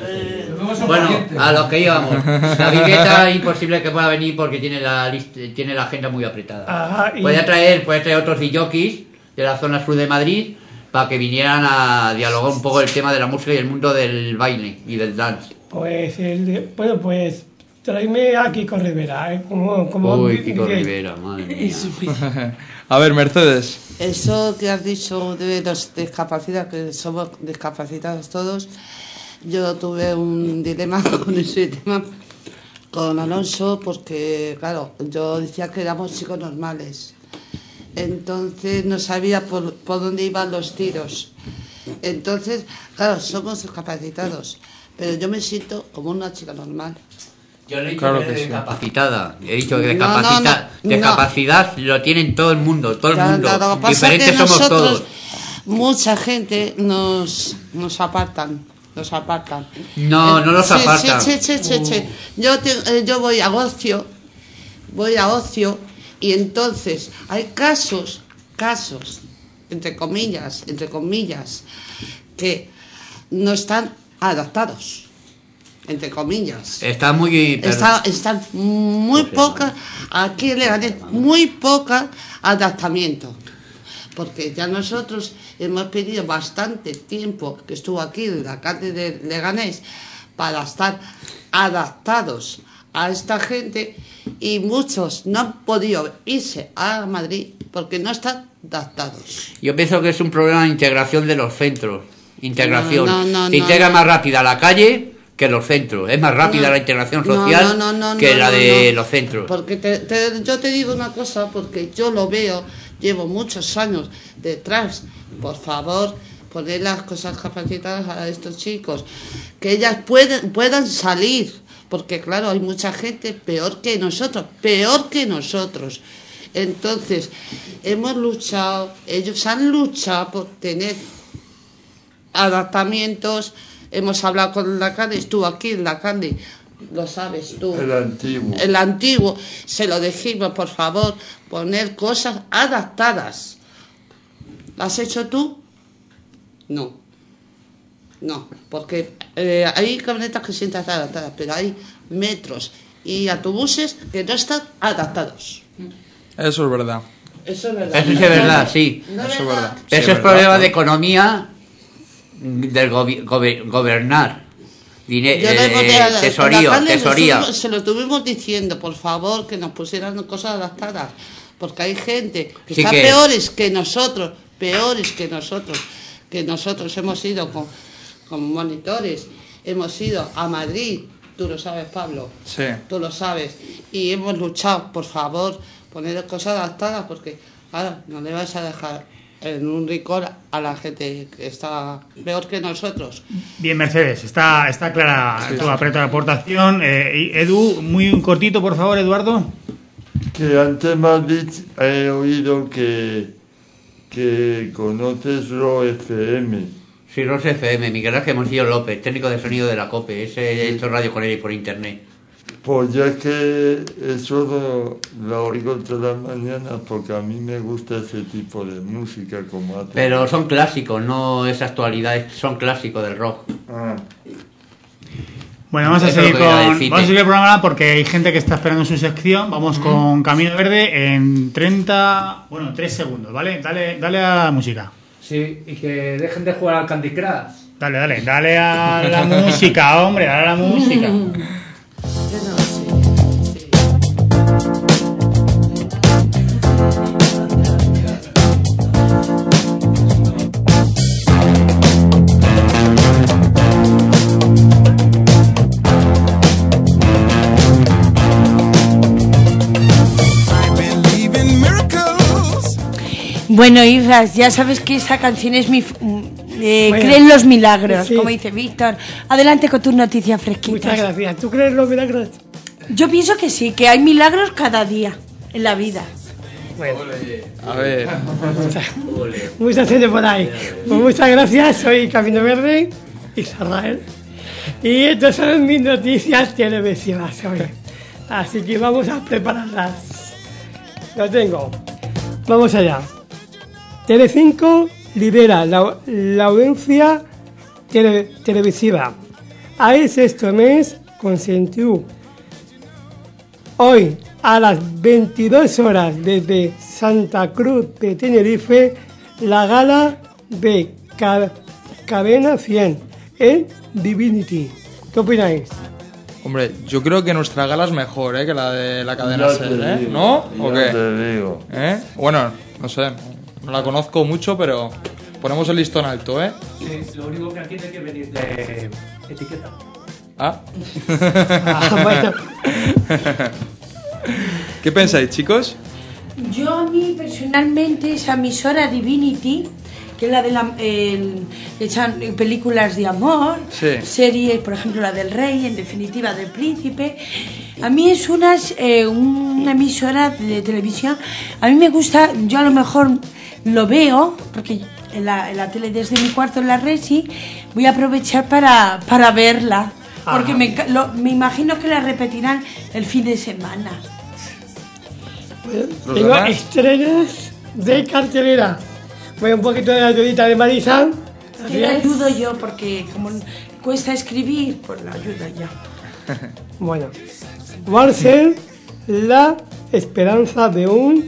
Bueno, a lo que íbamos. David Guetta es imposible que pueda venir porque tiene la lista, tiene la agenda muy apretada. Ajá, y- Puede traer, puede traer otros jockeys de la zona sur de Madrid para que vinieran a dialogar un poco el tema de la música y el mundo del baile y del dance. Pues, el de- bueno, pues tráeme a Kiko Rivera, ¿eh? Como, como Uy, D- Kiko D J. Rivera, madre mía. A ver, Mercedes. Eso que has dicho de los discapacitados, que somos discapacitados todos, yo tuve un dilema con ese tema con Alonso porque, claro, yo decía que éramos chicos normales. Entonces no sabía por, por dónde iban los tiros. Entonces, claro, somos discapacitados, pero yo me siento como una chica normal. Yo le he dicho Claro que que es sí. discapacitada. He dicho que No, no, discapacita- no, no. discapacidad lo tienen todo el mundo, todo el Claro, mundo. claro, lo que pasa es que Diferentes somos nosotros, todos. mucha gente nos, nos apartan, nos apartan. No, no los Sí, apartan. Sí, sí, sí, sí, sí. Yo, te- eh, yo voy a ocio, voy a ocio y entonces hay casos, casos, entre comillas, entre comillas, que no están adaptados, entre comillas. Está muy... Está, están muy poca, aquí en Leganés, muy poca adaptamiento. Porque ya nosotros hemos pedido bastante tiempo que estuvo aquí el alcalde de Leganés para estar adaptados a esta gente y muchos no han podido irse a Madrid porque no están adaptados. Yo pienso que es un problema de integración de los centros. Integración. No, no, no, Se integra no. más rápida la calle que los centros. Es más rápida No. la integración No, social no, no, no, que no, la no, de no. los centros. Porque te- te- yo te digo una cosa, porque yo lo veo, llevo muchos años detrás. Por favor, poner las cosas capacitadas a estos chicos, que ellas pueden, puedan salir, porque claro, hay mucha gente peor que nosotros, peor que nosotros. Entonces, hemos luchado, ellos han luchado por tener adaptamientos. Hemos hablado con la Candy, estuvo aquí en la Candy, lo sabes tú. El antiguo. El antiguo, se lo dijimos, por favor, poner cosas adaptadas. ¿Lo has hecho tú? No. No, porque eh, hay camionetas que sí están adaptadas, pero hay metros y autobuses que no están adaptados. Eso es verdad. Eso es verdad. Eso sí es verdad, sí. No Eso es verdad. Sí, Eso es verdad, problema ¿no? de economía del gobi- gobe- gobernar. Dine- Yo le hemos eh, de- al tesorío, alcalde le tesoría. estuvimos- se lo estuvimos diciendo, por favor, que nos pusieran cosas adaptadas, porque hay gente que Sí está que- peores que nosotros, peores que nosotros, que nosotros hemos ido con, con monitores, hemos ido a Madrid, tú lo sabes, Pablo, Sí. tú lo sabes, y hemos luchado, por favor, poner cosas adaptadas, porque ahora no le vas a dejar en un rincón a la gente que está peor que nosotros. Bien, Mercedes, está, está clara tu apreta de aportación. Eh, y Edu, muy cortito, por favor, Eduardo. Que antes me has dicho, he oído que, que conoces Ro F M. Sí, Ros F M, Miguel Ángel Monsillo López, técnico de sonido de la COPE. Ese he hecho radio con él por internet. Pues ya es que eso lo, lo oigo todas las mañanas porque a mí me gusta ese tipo de música como hace. Pero son clásicos, no es actualidad, son clásicos del rock. Ah. Bueno, vamos a, Eso es seguir lo que con, iba a decirte. vamos a seguir el programa porque hay gente que está esperando su sección. Vamos con Camino Verde en treinta, bueno, tres segundos, ¿vale? Dale, dale a la música. Sí, y que dejen de jugar al Candy Crush. Dale, dale, dale a la música, hombre, dale a la música. Bueno, Isras, ya sabes que esa canción es mi... f- Eh, Bueno, creen los milagros, sí. como dice Víctor. Adelante con tus noticias fresquitas. Muchas gracias. ¿Tú crees los milagros? Yo pienso que sí, que hay milagros cada día en la vida. Bueno, A ver. mucha gente por ahí. Pues muchas gracias, soy Camino Verde, Israel. Y estas son mis noticias televisivas hoy. Así que vamos a prepararlas. Lo tengo. Vamos allá. Telecinco libera la, la audiencia tele- televisiva. Hay sexto mes consentiu. Hoy a las veintidós horas desde Santa Cruz de Tenerife, la gala de Ca- Cadena cien en Divinity. ¿Qué opináis? Hombre, yo creo que nuestra gala es mejor, ¿eh? Que la de la cadena Ya te SER, ¿eh? digo, ¿No? ¿O ya qué? te digo. ¿Eh? Bueno, no sé, no la conozco mucho, pero ponemos el listón alto, ¿eh? Sí, lo único que aquí tiene que venir de etiqueta. Ah. Ah, bueno. ¿Qué pensáis, chicos? Yo a mí personalmente esa emisora Divinity, que es la de la, el- echan películas de amor, Sí. series, por ejemplo la del rey, en definitiva del príncipe, a mí es una, eh, una emisora de televisión, a mí me gusta, yo a lo mejor lo veo, porque en la, en la tele desde mi cuarto en la Resi, voy a aprovechar para, para verla, porque Ajá. me, enca- lo- me imagino que la repetirán el fin de semana. ¿Los Tengo demás? estrenas de cartelera. Voy un poquito de la ayudita de Marisa. Que le ayudo yo porque como cuesta escribir, pues la ayudo yo. Bueno, Marcel, la esperanza de un...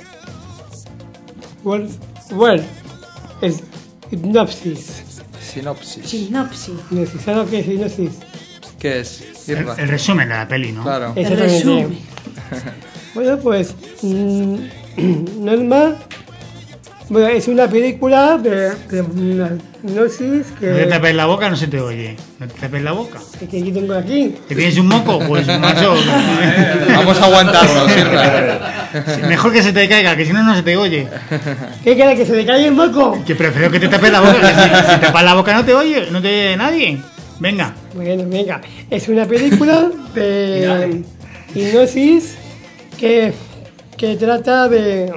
Well, well, es hipnosis. Sinopsis. Sinopsis. ¿Sabes lo que es hipnosis? ¿Qué es? El, Irra. el resumen de la peli, ¿no? Claro. El Exactamente. resumen. Bueno, pues mm, Norma, bueno, es una película de, de una hipnosis que, No te tapes la boca, no se te oye. No te tapes la boca. que aquí tengo aquí. ¿Te tienes un moco? Pues macho. Vamos a aguantarnos, Irra. Mejor que se te caiga, que si no, no se te oye. ¿Qué queda? ¿Que se le caiga el moco? Que prefiero que te tapes la boca. Que si, si tapas la boca no te oye, no te oye nadie. Venga. Bueno, venga, es una película de hipnosis que, que trata de...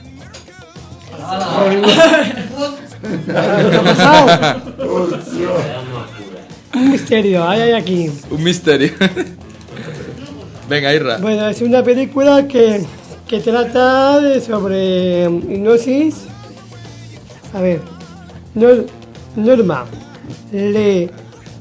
¿Qué ha pasado? Un misterio, hay, hay aquí. Un misterio. Venga, Irra. Bueno, es una película que, que trata de sobre hipnosis. A ver, Nor- Norma le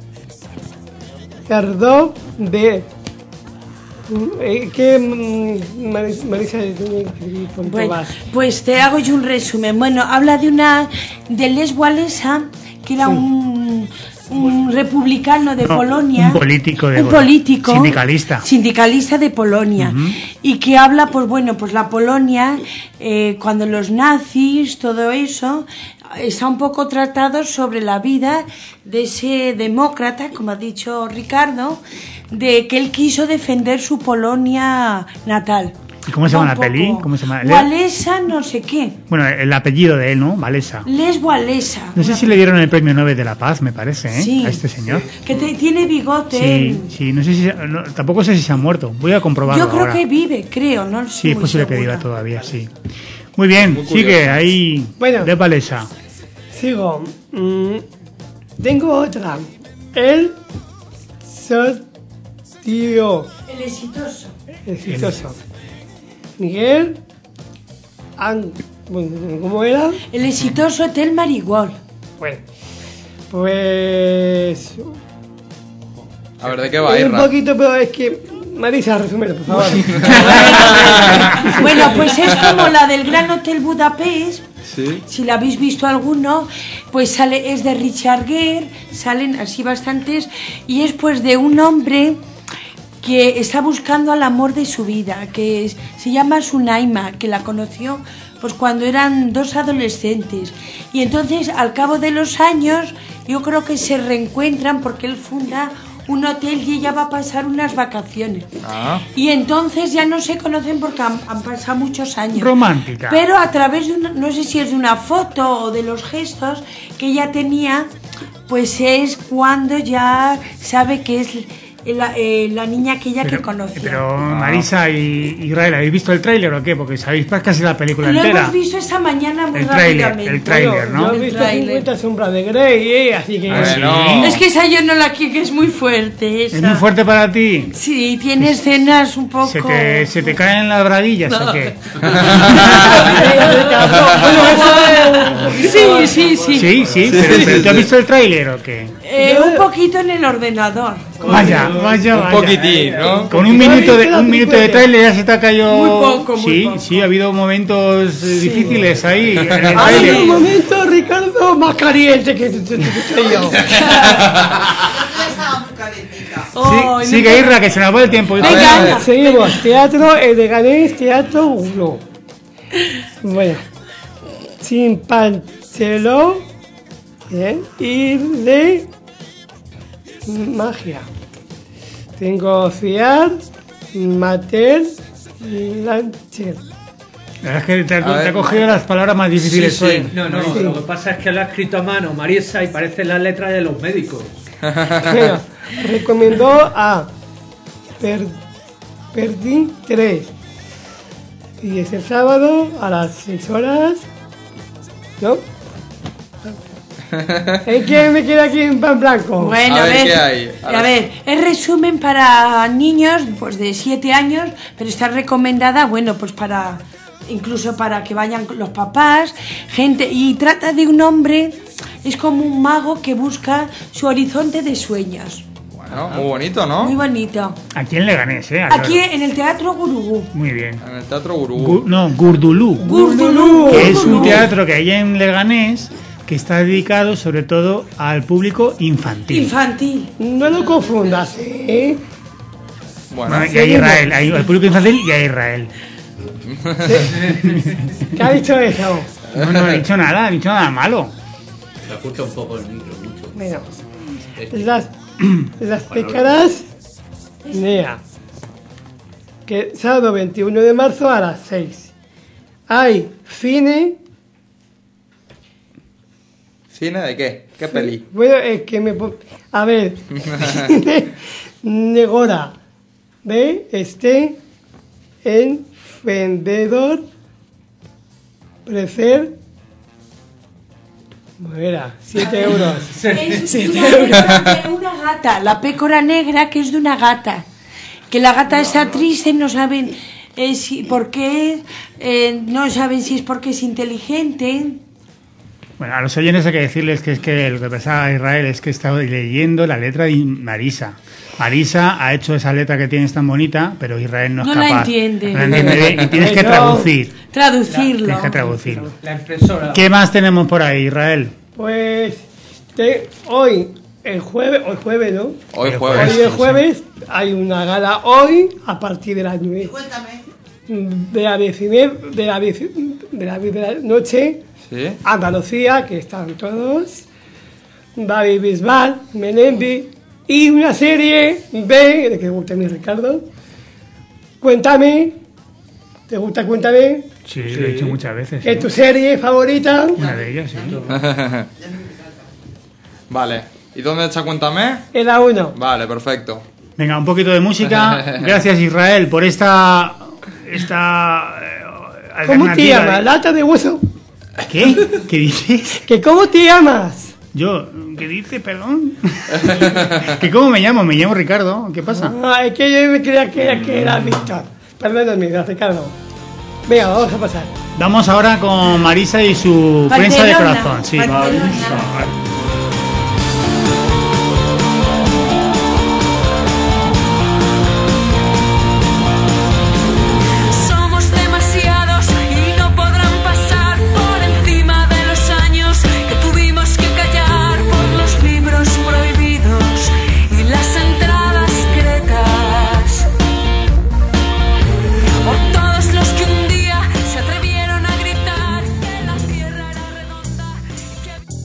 Cardó de... Eh, ¿Qué mm, Maris- Marisa tiene que escribir por Bueno, más? pues te hago yo un resumen. Bueno, habla de una de Les Walesa, que era un, un republicano de No, Polonia, un político de un Polonia. político, Sindicalista. sindicalista de Polonia, Ujú. y que habla, pues bueno, pues la Polonia, eh, cuando los nazis, todo eso, está un poco tratado sobre la vida de ese demócrata, como ha dicho Ricardo, de que él quiso defender su Polonia natal. ¿Y cómo se llama la Un peli? poco. ¿Cómo se llama? Le- Walesa no sé qué. Bueno, el apellido de él, ¿no? Valesa. Les Walesa. No sé si le dieron el premio Nobel de la Paz, me parece, ¿eh? Sí. A este señor. Que te- tiene bigote. Sí, sí, no sé si... no, tampoco sé si se ha muerto. Voy a comprobarlo Yo creo ahora. que vive, creo, no Sí, estoy es muy posible que segura. viva todavía, sí. Muy bien, Muy sigue curioso. ahí. Bueno. De Valesa. Sigo. Mm, tengo otra. El sortío. El exitoso. Exitoso. Miguel. An- ¿Cómo era? El exitoso Hotel Marigold. Bueno. Pues. A ver, ¿de qué va, Un Irra? poquito, pero es que. Marisa, resúmelo, por favor. Bueno, pues es como la del Gran Hotel Budapest. Sí. Si la habéis visto alguno, pues sale, es de Richard Gere, salen así bastantes, y es pues de un hombre que está buscando al amor de su vida, que es- se llama Sunaima, que la conoció pues cuando eran dos adolescentes, y entonces al cabo de los años yo creo que se reencuentran porque él funda un hotel y ella va a pasar unas vacaciones. Ah. Y entonces ya no se conocen porque han, han pasado muchos años. Romántica. Pero a través de una, no sé si es de una foto o de los gestos que ella tenía, pues es cuando ya sabe que es la, eh, la niña aquella que conoció. Pero Marisa y Israel, ¿habéis visto el tráiler o qué? Porque sabéis pues, casi la película Lo entera. hemos visto esta mañana muy El tráiler, rápidamente. el tráiler, ¿no? Yo he El visto tráiler. cincuenta sombras de Grey, ¿eh? Así que. Ah, sí. Bueno. Es que esa yo no la quiero, que es muy fuerte. Esa. ¿Es muy fuerte para ti? Sí, tiene escenas un poco... ¿Se te, se te caen las braguillas o qué? Sí, sí, sí. Sí, sí, pero, pero ¿tú has visto el tráiler o qué? Eh, un poquito en el ordenador. Vaya, vaya, Un vaya. poquitín, ¿no? Con un minuto de, un minuto de tráiler ya se te ha caído... Muy poco, muy sí, poco. sí, ha habido momentos eh, difíciles ahí en el Ha tráiler. habido un momento, Ricardo, más caliente que que- que- que yo. Oh, Sí, no sigue me- Irra, que se nos va el tiempo. Irra. Venga, A ver, anda. seguimos. Teatro, el de Ganés, Teatro uno. Bueno. Chimpanchelo. Bien. Y de magia. Tengo Ciar, Mater, Lancher. La verdad es que te ha, A te ha ver. cogido las palabras más difíciles Sí, sí. hoy. No, no, Sí. lo que pasa es que lo ha escrito a mano Marisa y parece las letras de los médicos. Bueno, recomendó a per, Perdí tres. Y es el sábado a las seis horas. ¿No? Es que me queda aquí en pan blanco. Bueno, A a ver, ver, ¿qué hay? a ver, es resumen para niños pues de siete años, pero está recomendada, bueno, pues para incluso para que vayan los papás, gente, y trata de un hombre, es como un mago que busca su horizonte de sueños. Bueno, muy bonito, ¿no? Muy bonito. Aquí en Leganés, ¿eh? Aquí en el Teatro Gurugú. Muy bien. En el Teatro Gurú. Gu- no, Gurdulú. Gurdulú. Que es un Gurdulú. teatro que hay en Leganés que está dedicado sobre todo al público infantil. Infantil. No lo confundas, ¿eh? Bueno, Bueno, y a Israel, hay al público infantil y a Israel. ¿Qué ha dicho eso? No, no he dicho nada, he dicho nada malo. Se oculta un poco el micro, mucho. Bueno, las, las pecadas, Nea, que sábado veintiuno de marzo a las seis. Hay cine, ¿cine de qué? ¿Qué peli? bueno, es que me... pon- A ver, cine Negora, ¿ve? Este en vendedor, prefer, era, siete euros. Es Siete una, euros. de una gata, la pécora negra, que es de una gata. Que la gata está triste, no saben eh, si, por qué, eh, no saben si es porque es inteligente. Bueno, a los oyentes hay que decirles que es que lo que pensaba a Israel es que estaba leyendo la letra de Marisa. Marisa ha hecho esa letra que tienes tan bonita, pero Israel no es No la capaz. entiende. No la entiende bien y tienes que No. traducir. Traducirlo. Tienes que traducirlo. La impresora. ¿Qué más tenemos por ahí, Israel? Pues te- hoy, el jueves, hoy jueves, ¿no? Hoy El jueves. Hoy el jueves hay una gala hoy a partir de las nueve. Cuéntame. De la diecinueve, de la dieci- de la diez de la noche, ¿Sí? Andalucía, que están todos, Babi Bisbal, Melendi, y una serie B, de que gusta mi Ricardo, Cuéntame, ¿Te gusta Cuéntame? Sí, lo he dicho muchas veces. ¿Es sí. tu serie favorita? Una de ellas, sí. Vale. ¿Y dónde está Cuéntame? En la uno. Vale, perfecto. Venga, un poquito de música. Gracias, Israel, por esta... esta eh, ¿Cómo te alternativa llamas? de- ¿Lata de hueso? ¿Qué? ¿Qué dices? ¿Que cómo te llamas? Yo, ¿qué dice? Perdón. ¿Que cómo me llamo? Me llamo Ricardo. ¿Qué pasa? Ah, es que yo me creía que era, que era Víctor. Perdóname, Ricardo. Venga, vamos a pasar. Vamos ahora con Marisa y su prensa de Barcelona, corazón. Sí. Barcelona. Somos demasiados y no podrán pasar por encima de los años que tuvimos que callar por los libros prohibidos y las entradas secretas. Por todos los que un día se atrevieron a gritar que la tierra era redonda y que...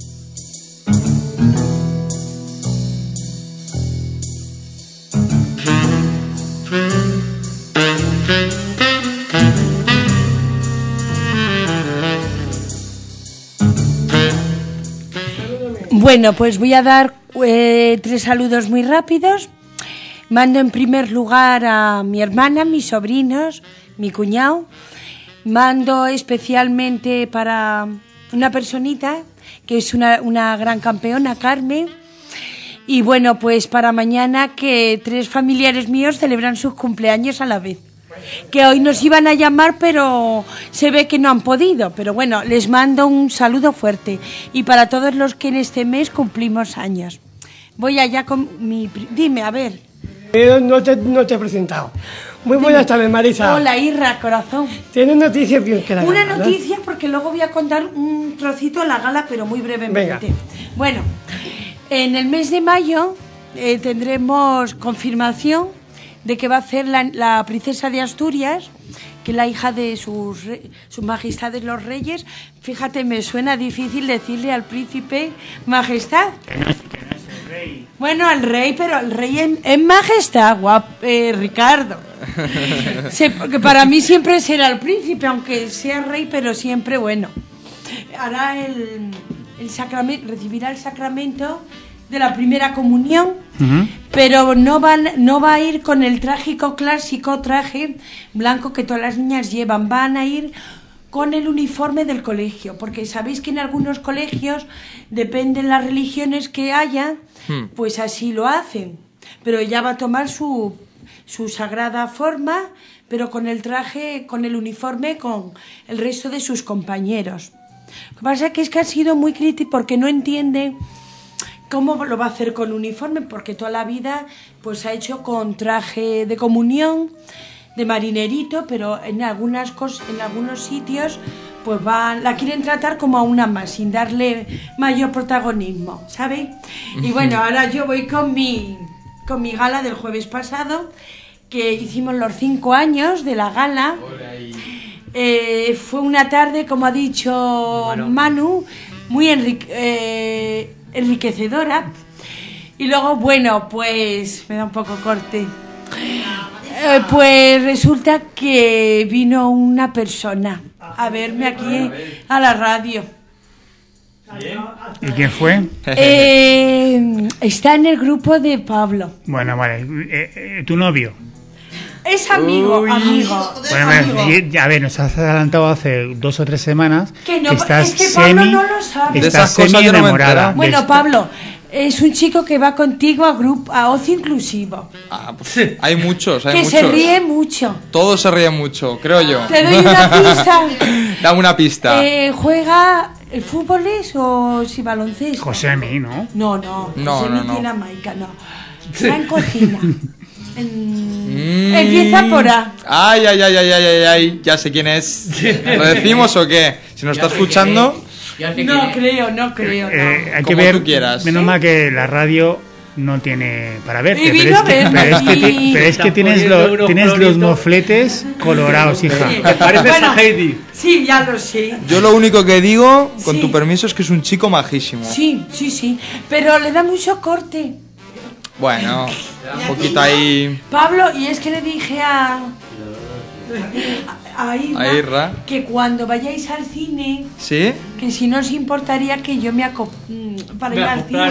Bueno, pues voy a dar eh, tres saludos muy rápidos. Mando en primer lugar a mi hermana, mis sobrinos, mi cuñado. Mando especialmente para una personita que es una, una gran campeona, Carmen. Y bueno, pues para mañana que tres familiares míos celebran sus cumpleaños a la vez. Que hoy nos iban a llamar, pero se ve que no han podido. Pero bueno, les mando un saludo fuerte. Y para todos los que en este mes cumplimos años. Voy allá con mi... pri- Dime, a ver. Eh, no, te, no te he presentado. Muy buenas tardes, Marisa. Hola, Irra, corazón. ¿Tienes noticias bien que la Una gana, ¿no? noticia, porque luego voy a contar un trocito de la gala, pero muy brevemente. Venga. Bueno, en el mes de mayo eh, tendremos confirmación de que va a ser la, la princesa de Asturias, que es la hija de sus, re- sus majestades los reyes. Fíjate, me suena difícil decirle al príncipe majestad. Bueno, al rey, pero el rey en, en majestad, guap, eh, Ricardo. Sí, porque para mí siempre será el príncipe, aunque sea rey, pero siempre bueno. Hará el, el sacramento, recibirá el sacramento de la primera comunión, pero no, van, no va a ir con el trágico clásico traje blanco que todas las niñas llevan, van a ir con el uniforme del colegio, porque sabéis que en algunos colegios, dependen las religiones que haya, Hmm. pues así lo hacen, pero ella va a tomar su, su sagrada forma, pero con el traje, con el uniforme, con el resto de sus compañeros. Lo que pasa que es que ha sido muy crítico porque no entiende cómo lo va a hacer con uniforme, porque toda la vida pues ha hecho con traje de comunión, de marinerito, pero en algunas cosas, en algunos sitios pues van, la quieren tratar como a una más, sin darle mayor protagonismo, ¿sabéis? Y bueno, ahora yo voy con mi con mi gala del jueves pasado, que hicimos los cinco años de la gala. Eh, fue una tarde, como ha dicho Manu, muy enrique- eh, enriquecedora. Y luego, bueno, pues me da un poco corte. Eh, pues resulta que vino una persona a verme aquí a la radio. ¿Y quién fue? Eh, está en el grupo de Pablo. Bueno, vale. Eh, eh, ¿Tu novio? Es amigo, Uy. amigo. Bueno, amigo. me- y- a ver, nos has adelantado hace dos o tres semanas Que no, estás es que Pablo semi, no lo sabe. De estás esas cosas semi yo no me he enamorada. enterado. de Bueno, esta- Pablo, es un chico que va contigo a grupo, a ocio inclusivo. Ah, pues hay muchos, hay Que muchos. se ríe mucho. Todos se ríen mucho, creo yo. Te doy una pista. Dame una pista. Eh, ¿Juega el fútbol es o si baloncesto? Josemi, ¿no? No, no. No, José no, ni no. tiene Maica, no. Está en cocina. En- Mm. Empieza por A. Ay, ay, ay, ay, ay, ay, ay, ya sé quién es. ¿Lo decimos o qué? Si nos está escuchando, No creo, no creo. No. Eh, hay que Como ver, tú quieras. menos mal que la radio no tiene para verte, Y pero vino es que, a verme pero es que, aquí. ti- pero es que Están tienes, poniendo lo- unos tienes los cloritos. mofletes colorados, hija. Sí. Te pareces Bueno, a Heidi. Sí, ya lo sé. yo lo único que digo, con Sí. tu permiso, es que es un chico majísimo. Sí, sí, sí. Pero le da mucho corte. Bueno, un poquito ahí. Pablo, y es que le dije a, A Irra, A Irra. que cuando vayáis al cine, ¿Sí? que si no os importaría que yo me aco para ir al cine.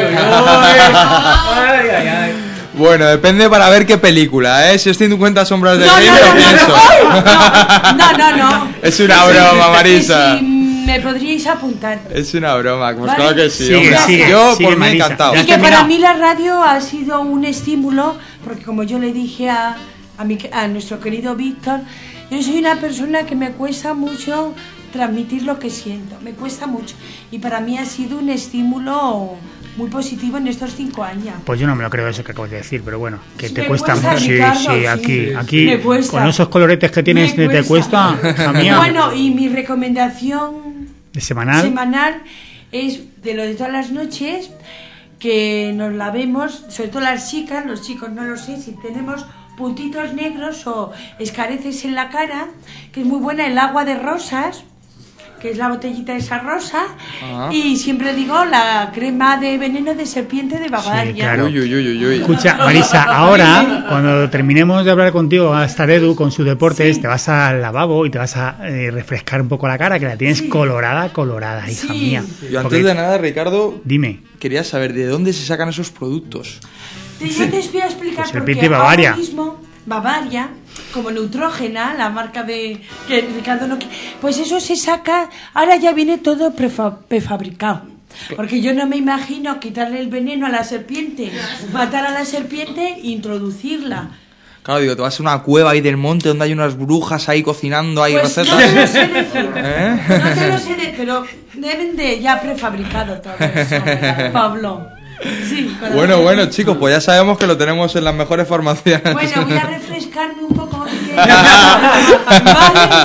Ay, ay, ay. Bueno, depende para ver qué película, ¿eh? Si os tiene en cuenta Sombras de No, Grey, no, lo no, pienso. No, no, no. Es una broma, Marisa. Que si me podríais apuntar. Es una broma, pues Vale. claro que sí, Sigue, hombre. sigue, Yo sigue, por mí Marisa. encantado. Ya Y has que para terminado. mí la radio ha sido un estímulo, porque como yo le dije a, a, mi, a nuestro querido Víctor, yo soy una persona que me cuesta mucho transmitir lo que siento, me cuesta mucho. Y para mí ha sido un estímulo muy positivo en estos cinco años. Pues yo no me lo creo eso que acabas de decir, pero bueno, que Sí, te me cuesta cuesta, mucho. Sí, Ricardo, sí, sí. aquí, Me aquí, cuesta. con esos coloretes que tienes, Me te cuesta, hija mía. Bueno, y mi recomendación De semanal. semanal es de lo de todas las noches, que nos lavemos, sobre todo las chicas, los chicos no lo sé, si tenemos puntitos negros o escareces en la cara, que es muy buena el agua de rosas, que es la botellita esa rosa, Ah. y siempre digo la crema de veneno de serpiente de Bavaria. Sí, claro. Uy, uy, uy, uy, uy. Escucha, Marisa, ahora, cuando terminemos de hablar contigo, va a estar Edu con sus deportes, te vas al lavabo y te vas a eh, refrescar un poco la cara, que la tienes Sí. colorada, colorada, hija Sí. mía. Yo antes Porque- de nada, Ricardo, Dime. quería saber de dónde se sacan esos productos. Te- Yo te voy a explicar Pues el porque Piti Bavaria. ahora mismo Bavaria, como Neutrógena, la marca de que Ricardo no qui- pues eso se saca, ahora ya viene todo prefa- prefabricado. Porque yo no me imagino quitarle el veneno a la serpiente, matar a la serpiente e introducirla. Claro, digo, te vas a una cueva ahí del monte donde hay unas brujas ahí cocinando, ahí Pues no recetas. te lo sé decir, ¿Eh? no te lo sé decir, pero deben de ya prefabricado todo eso, Pablo. Sí, con la- Bueno, bueno, chicos, pues ya sabemos que lo tenemos en las mejores farmacias. Bueno, voy a refrescarme un poco. porque- Vale.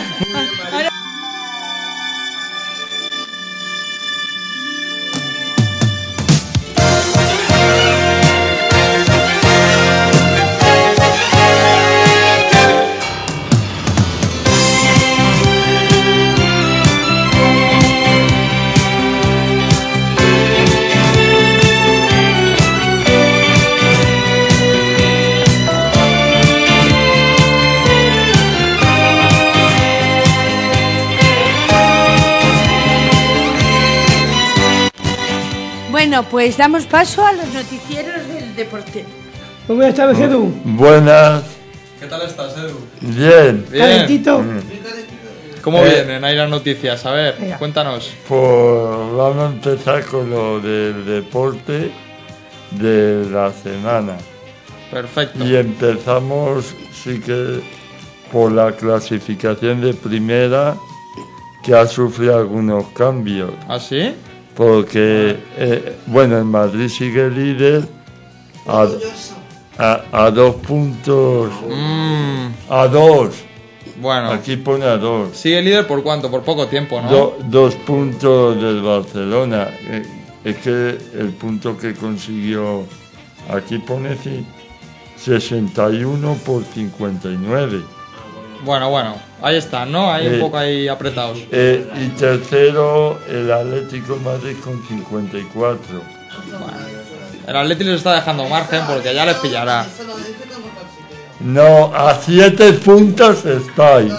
Bueno, pues damos paso a los noticieros del deporte. Muy buenas tardes, Edu. Buenas. ¿Qué tal estás, Edu? Bien. Bien. Calentito. ¿Cómo Eh, vienen ahí las noticias? A ver, Venga. cuéntanos. Pues vamos a empezar con lo del deporte de la semana. Perfecto. Y empezamos, sí que, por la clasificación de primera, que ha sufrido algunos cambios. ¿Ah, sí? Porque, eh, bueno, el Madrid sigue líder a, a, a dos puntos. Mm, A dos. bueno, Aquí pone a dos. sigue líder por cuánto, por poco tiempo, ¿no? Do- dos puntos del Barcelona. Eh, es que el punto que consiguió, aquí pone sí, sesenta y uno por cincuenta y nueve. Bueno, bueno, ahí está, ¿no? Ahí Eh, un poco ahí apretados. Eh, y tercero, el Atlético de Madrid con cincuenta y cuatro. El Atleti les está dejando margen porque ya les pillará. No, a siete puntos estáis.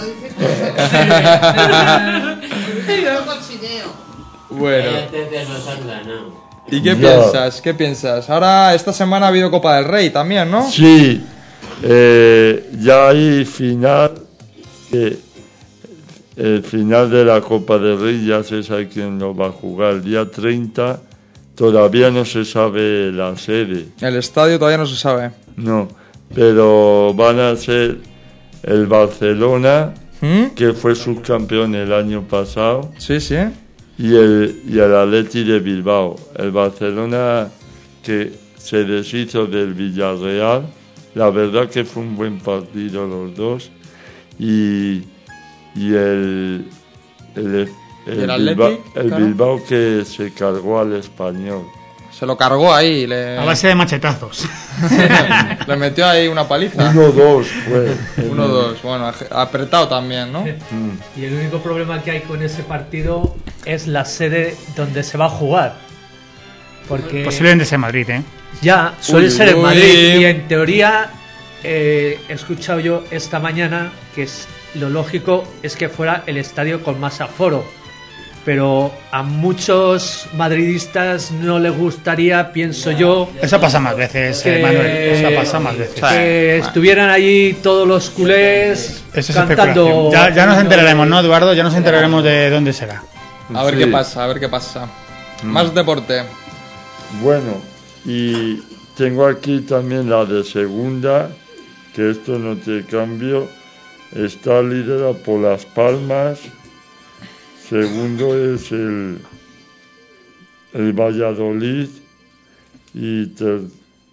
Bueno. Desde los han ganado. ¿Y qué Ya. piensas? ¿Qué piensas? Ahora, esta semana ha habido Copa del Rey también, ¿no? Sí, eh, ya hay final, que el final de la Copa del Rey ya se sabe quién lo va a jugar. El día treinta todavía no se sabe la sede, El estadio todavía no se sabe. no, pero van a ser el Barcelona, ¿Mm? que fue subcampeón el año pasado, Sí, sí. y el, y el Atleti de Bilbao. El Barcelona que se deshizo del Villarreal, la verdad que fue un buen partido los dos, y, y el, el, el, ¿Y el Bilbao, Atleti? el Claro. Bilbao que se cargó al Español. Se lo cargó ahí. Le, A base de machetazos. le metió ahí una paliza. uno dos fue. Uno, dos. Bueno, aj- apretado también, ¿no? Mm. Y el único problema que hay con ese partido es la sede donde se va a jugar. Porque Posiblemente sea Madrid, ¿eh? ya suele Uy, ser en uy. Madrid y en teoría eh, he escuchado yo esta mañana que es, lo lógico es que fuera el estadio con más aforo. Pero a muchos madridistas no les gustaría, pienso yo... Eso pasa más veces, que, Manuel. Eso pasa más veces. Que estuvieran allí todos los culés Eso es cantando... especulación. Ya, ya nos enteraremos, ¿no, Eduardo? Ya nos enteraremos de dónde será. A ver Sí. qué pasa, a ver qué pasa. Más deporte. Bueno, y tengo aquí también la de segunda, que esto no te cambio. Está liderada por Las Palmas. Segundo es el, el Valladolid. Y tercero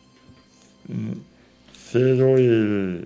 el,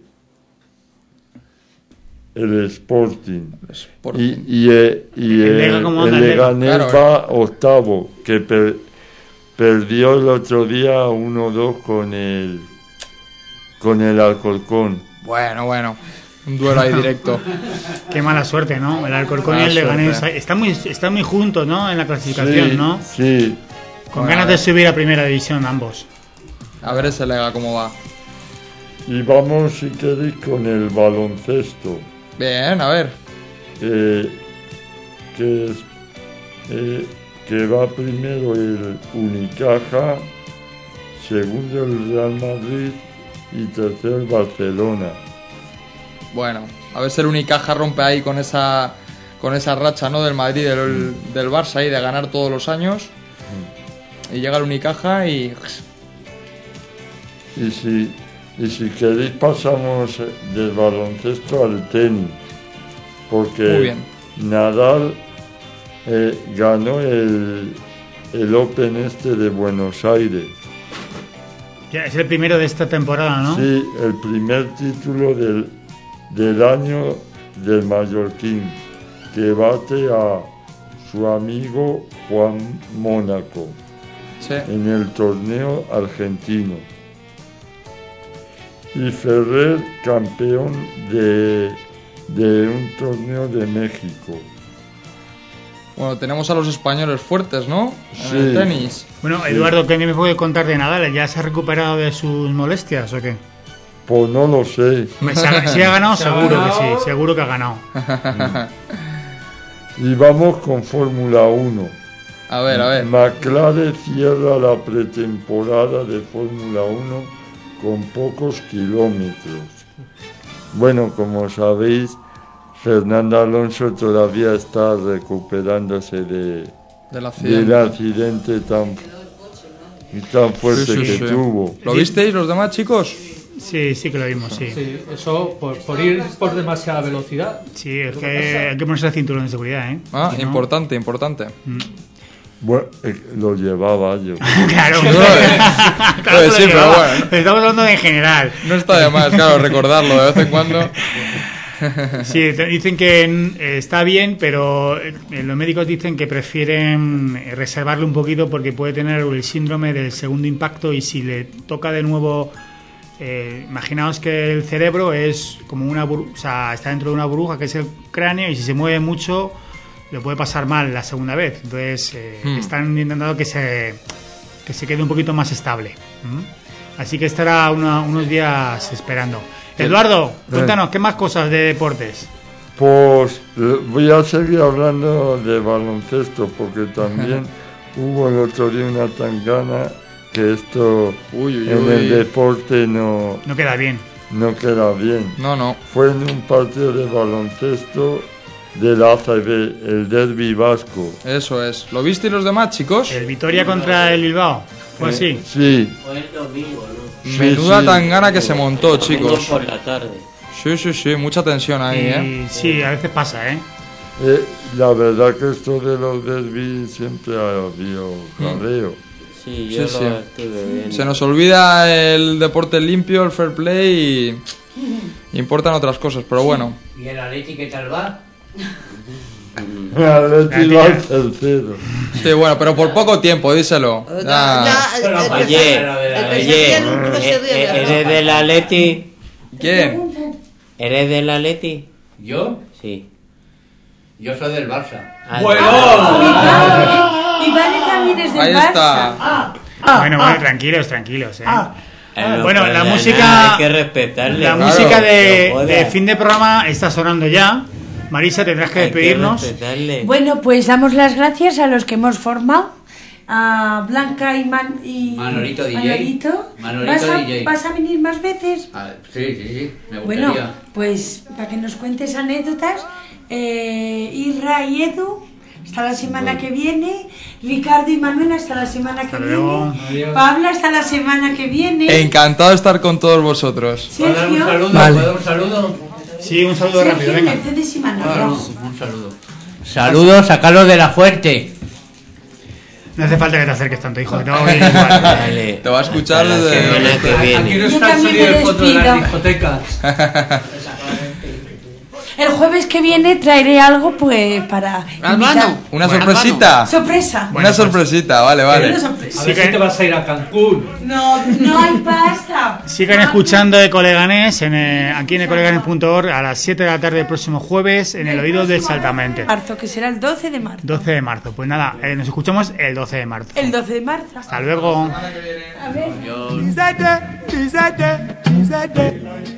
el Sporting. Sporting. Y, y, eh, y El el, Lega, ¿cómo anda el el Lega? Leganés Claro, va octavo, que per- perdió el otro día uno dos con el, con el Alcorcón. Bueno, bueno. Un duelo ahí directo. Qué mala suerte, ¿no? El Alcorcón y Mala el Leganés suerte. están muy, están muy juntos, ¿no? En la clasificación, Sí, ¿no? sí. Con Bueno, ganas a de ver. subir a primera división ambos. A ver ese Lega cómo va. Y vamos, si queréis, con el baloncesto. Bien, a ver. eh, que, es, eh, que va primero el Unicaja, segundo el Real Madrid y tercero el Barcelona. Bueno, a ver si el Unicaja rompe ahí con esa con esa racha, ¿no? Del Madrid, del, del Barça ahí, de ganar todos los años. Y llega el Unicaja y... Y si, y si queréis pasamos del baloncesto al tenis, porque Muy bien. Nadal eh, ganó el, el Open este de Buenos Aires. Ya, es el primero de esta temporada, ¿no? Sí, el primer título del, del año del mallorquín, que bate a su amigo Juan Mónaco Sí. en el torneo argentino. Y Ferrer, campeón de, de un torneo de México. Bueno, tenemos a los españoles fuertes, ¿no? En Sí. el tenis. Bueno, Eduardo, ¿qué me puede contar de Nadal? ¿Ya se ha recuperado de sus molestias o qué? Pues no lo sé. Me- Si ha, si ha ganado, ¿Se ha seguro ganado? que sí, seguro que ha ganado. Y vamos con Fórmula uno. A ver, a ver. McLaren cierra la pretemporada de Fórmula uno con pocos kilómetros. Bueno, como sabéis, Fernando Alonso todavía está recuperándose de, Del accidente. del accidente tan, tan fuerte Sí, sí, que sí. tuvo. ¿Lo visteis los demás, chicos? Sí, sí que lo vimos, sí. Sí, eso por, por ir por demasiada velocidad. Sí, es que hay que ponerse el cinturón de seguridad, ¿eh? Ah, Si no- importante, importante. Bueno, eh, lo llevaba yo. Claro, Puede claro, ser, pero llevaba. bueno. Estamos hablando de en general. No está de más, claro, recordarlo de vez en cuando. Sí, te dicen que mm, está bien, pero eh, los médicos dicen que prefieren eh, reservarlo un poquito porque puede tener el síndrome del segundo impacto y si le toca de nuevo, eh, imaginaos que el cerebro es como una bur- o sea, está dentro de una burbuja que es el cráneo y si se mueve mucho le puede pasar mal la segunda vez. Entonces eh, Hmm. están intentando que se que se quede un poquito más estable. ¿Mm? Así que estará una- unos días esperando. Eduardo, cuéntanos, ¿qué más cosas de deportes? Pues eh, voy a seguir hablando de baloncesto porque también hubo el otro día una tangana que esto Uy, uy, en uy. el deporte no, No queda bien. no queda bien. No, no. Fue en un partido de baloncesto del A C B, el derbi vasco. Eso es. ¿Lo visteis los demás, chicos? El Vitoria contra el Bilbao. Fue así. Eh, Sí, Fue el domingo, ¿no? sí, Menuda sí. tangana que se montó, Domingo chicos. por la tarde. Sí, sí, sí, mucha tensión ahí, ¿eh? Y sí, a veces pasa, ¿eh? Eh, la verdad que esto de los derbis siempre ha habido jaleo. Sí, yo Sí, sí. lo estuve viendo. Se nos olvida el deporte limpio, el fair play y importan otras cosas, pero bueno. ¿Y el Atleti qué tal va? El Atleti va al tercero. Sí, bueno, pero por poco tiempo, díselo. Ya, Ya. ya, el- el- el- Oye, el- el- oye, el- el- el- eh, eh, ¿eres del Atleti? ¿Quién? ¿Eres del Atleti? ¿Yo? Sí. Yo soy del Barça. Ah, Y vale también es del Ahí Barça. está. bueno, bueno, tranquilos, tranquilos, ¿eh? Eh, no bueno, la puede, música. nada, hay que respetarle. La Claro, música de, no de jodas. fin de programa está sonando ya. Marisa, tendrás que Hay que despedirnos. respetarle. Bueno, pues damos las gracias a los que hemos formado. A Blanca y, Man, y Manolito D J. Manolito. Manolito ¿Vas a, D J. ¿Vas a venir más veces? Ah, sí, sí, sí, me gustaría. Bueno, pues para que nos cuentes anécdotas, eh, Irra y Edu, hasta la semana que viene. Ricardo y Manuel, hasta la semana que luego. viene. Adiós. Pablo, hasta la semana que viene. Encantado de estar con todos vosotros. Sergio. ¿Puedo dar un saludo? Vale. ¿Puedo dar un saludo? Sí, un saludo Sergio, rápido, venga. Mercedes y Manolo. Claro, un saludo. Saludos a Carlos de la Fuerte. No hace falta que te acerques tanto, hijo, que te va a oír igual. Vale. Te va a escuchar Hasta la desde semana que viene. Aquí no Yo está el también sonido me de foto de las despido. discotecas. El jueves que viene traeré algo pues para invitar. Una sorpresita. Sorpresa. Una sorpresita, vale, vale. Una sorpresa. A ver si te vas a ir a Cancún. No, no hay pasta. Sigan escuchando Ecoleganés en, eh, aquí en ecoleganés punto org a las siete de la tarde del próximo jueves en el oído del Saltamontes. Marzo, que será el doce de marzo. doce de marzo. Pues nada, eh, nos escuchamos el doce de marzo. El doce de marzo. Hasta luego. A ver. Is that there? Is that there? Is that there?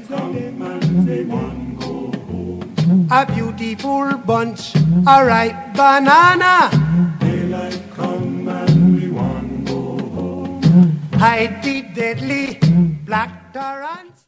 A beautiful bunch, a ripe banana. Daylight come and we want go home. Hide the deadly black torrents.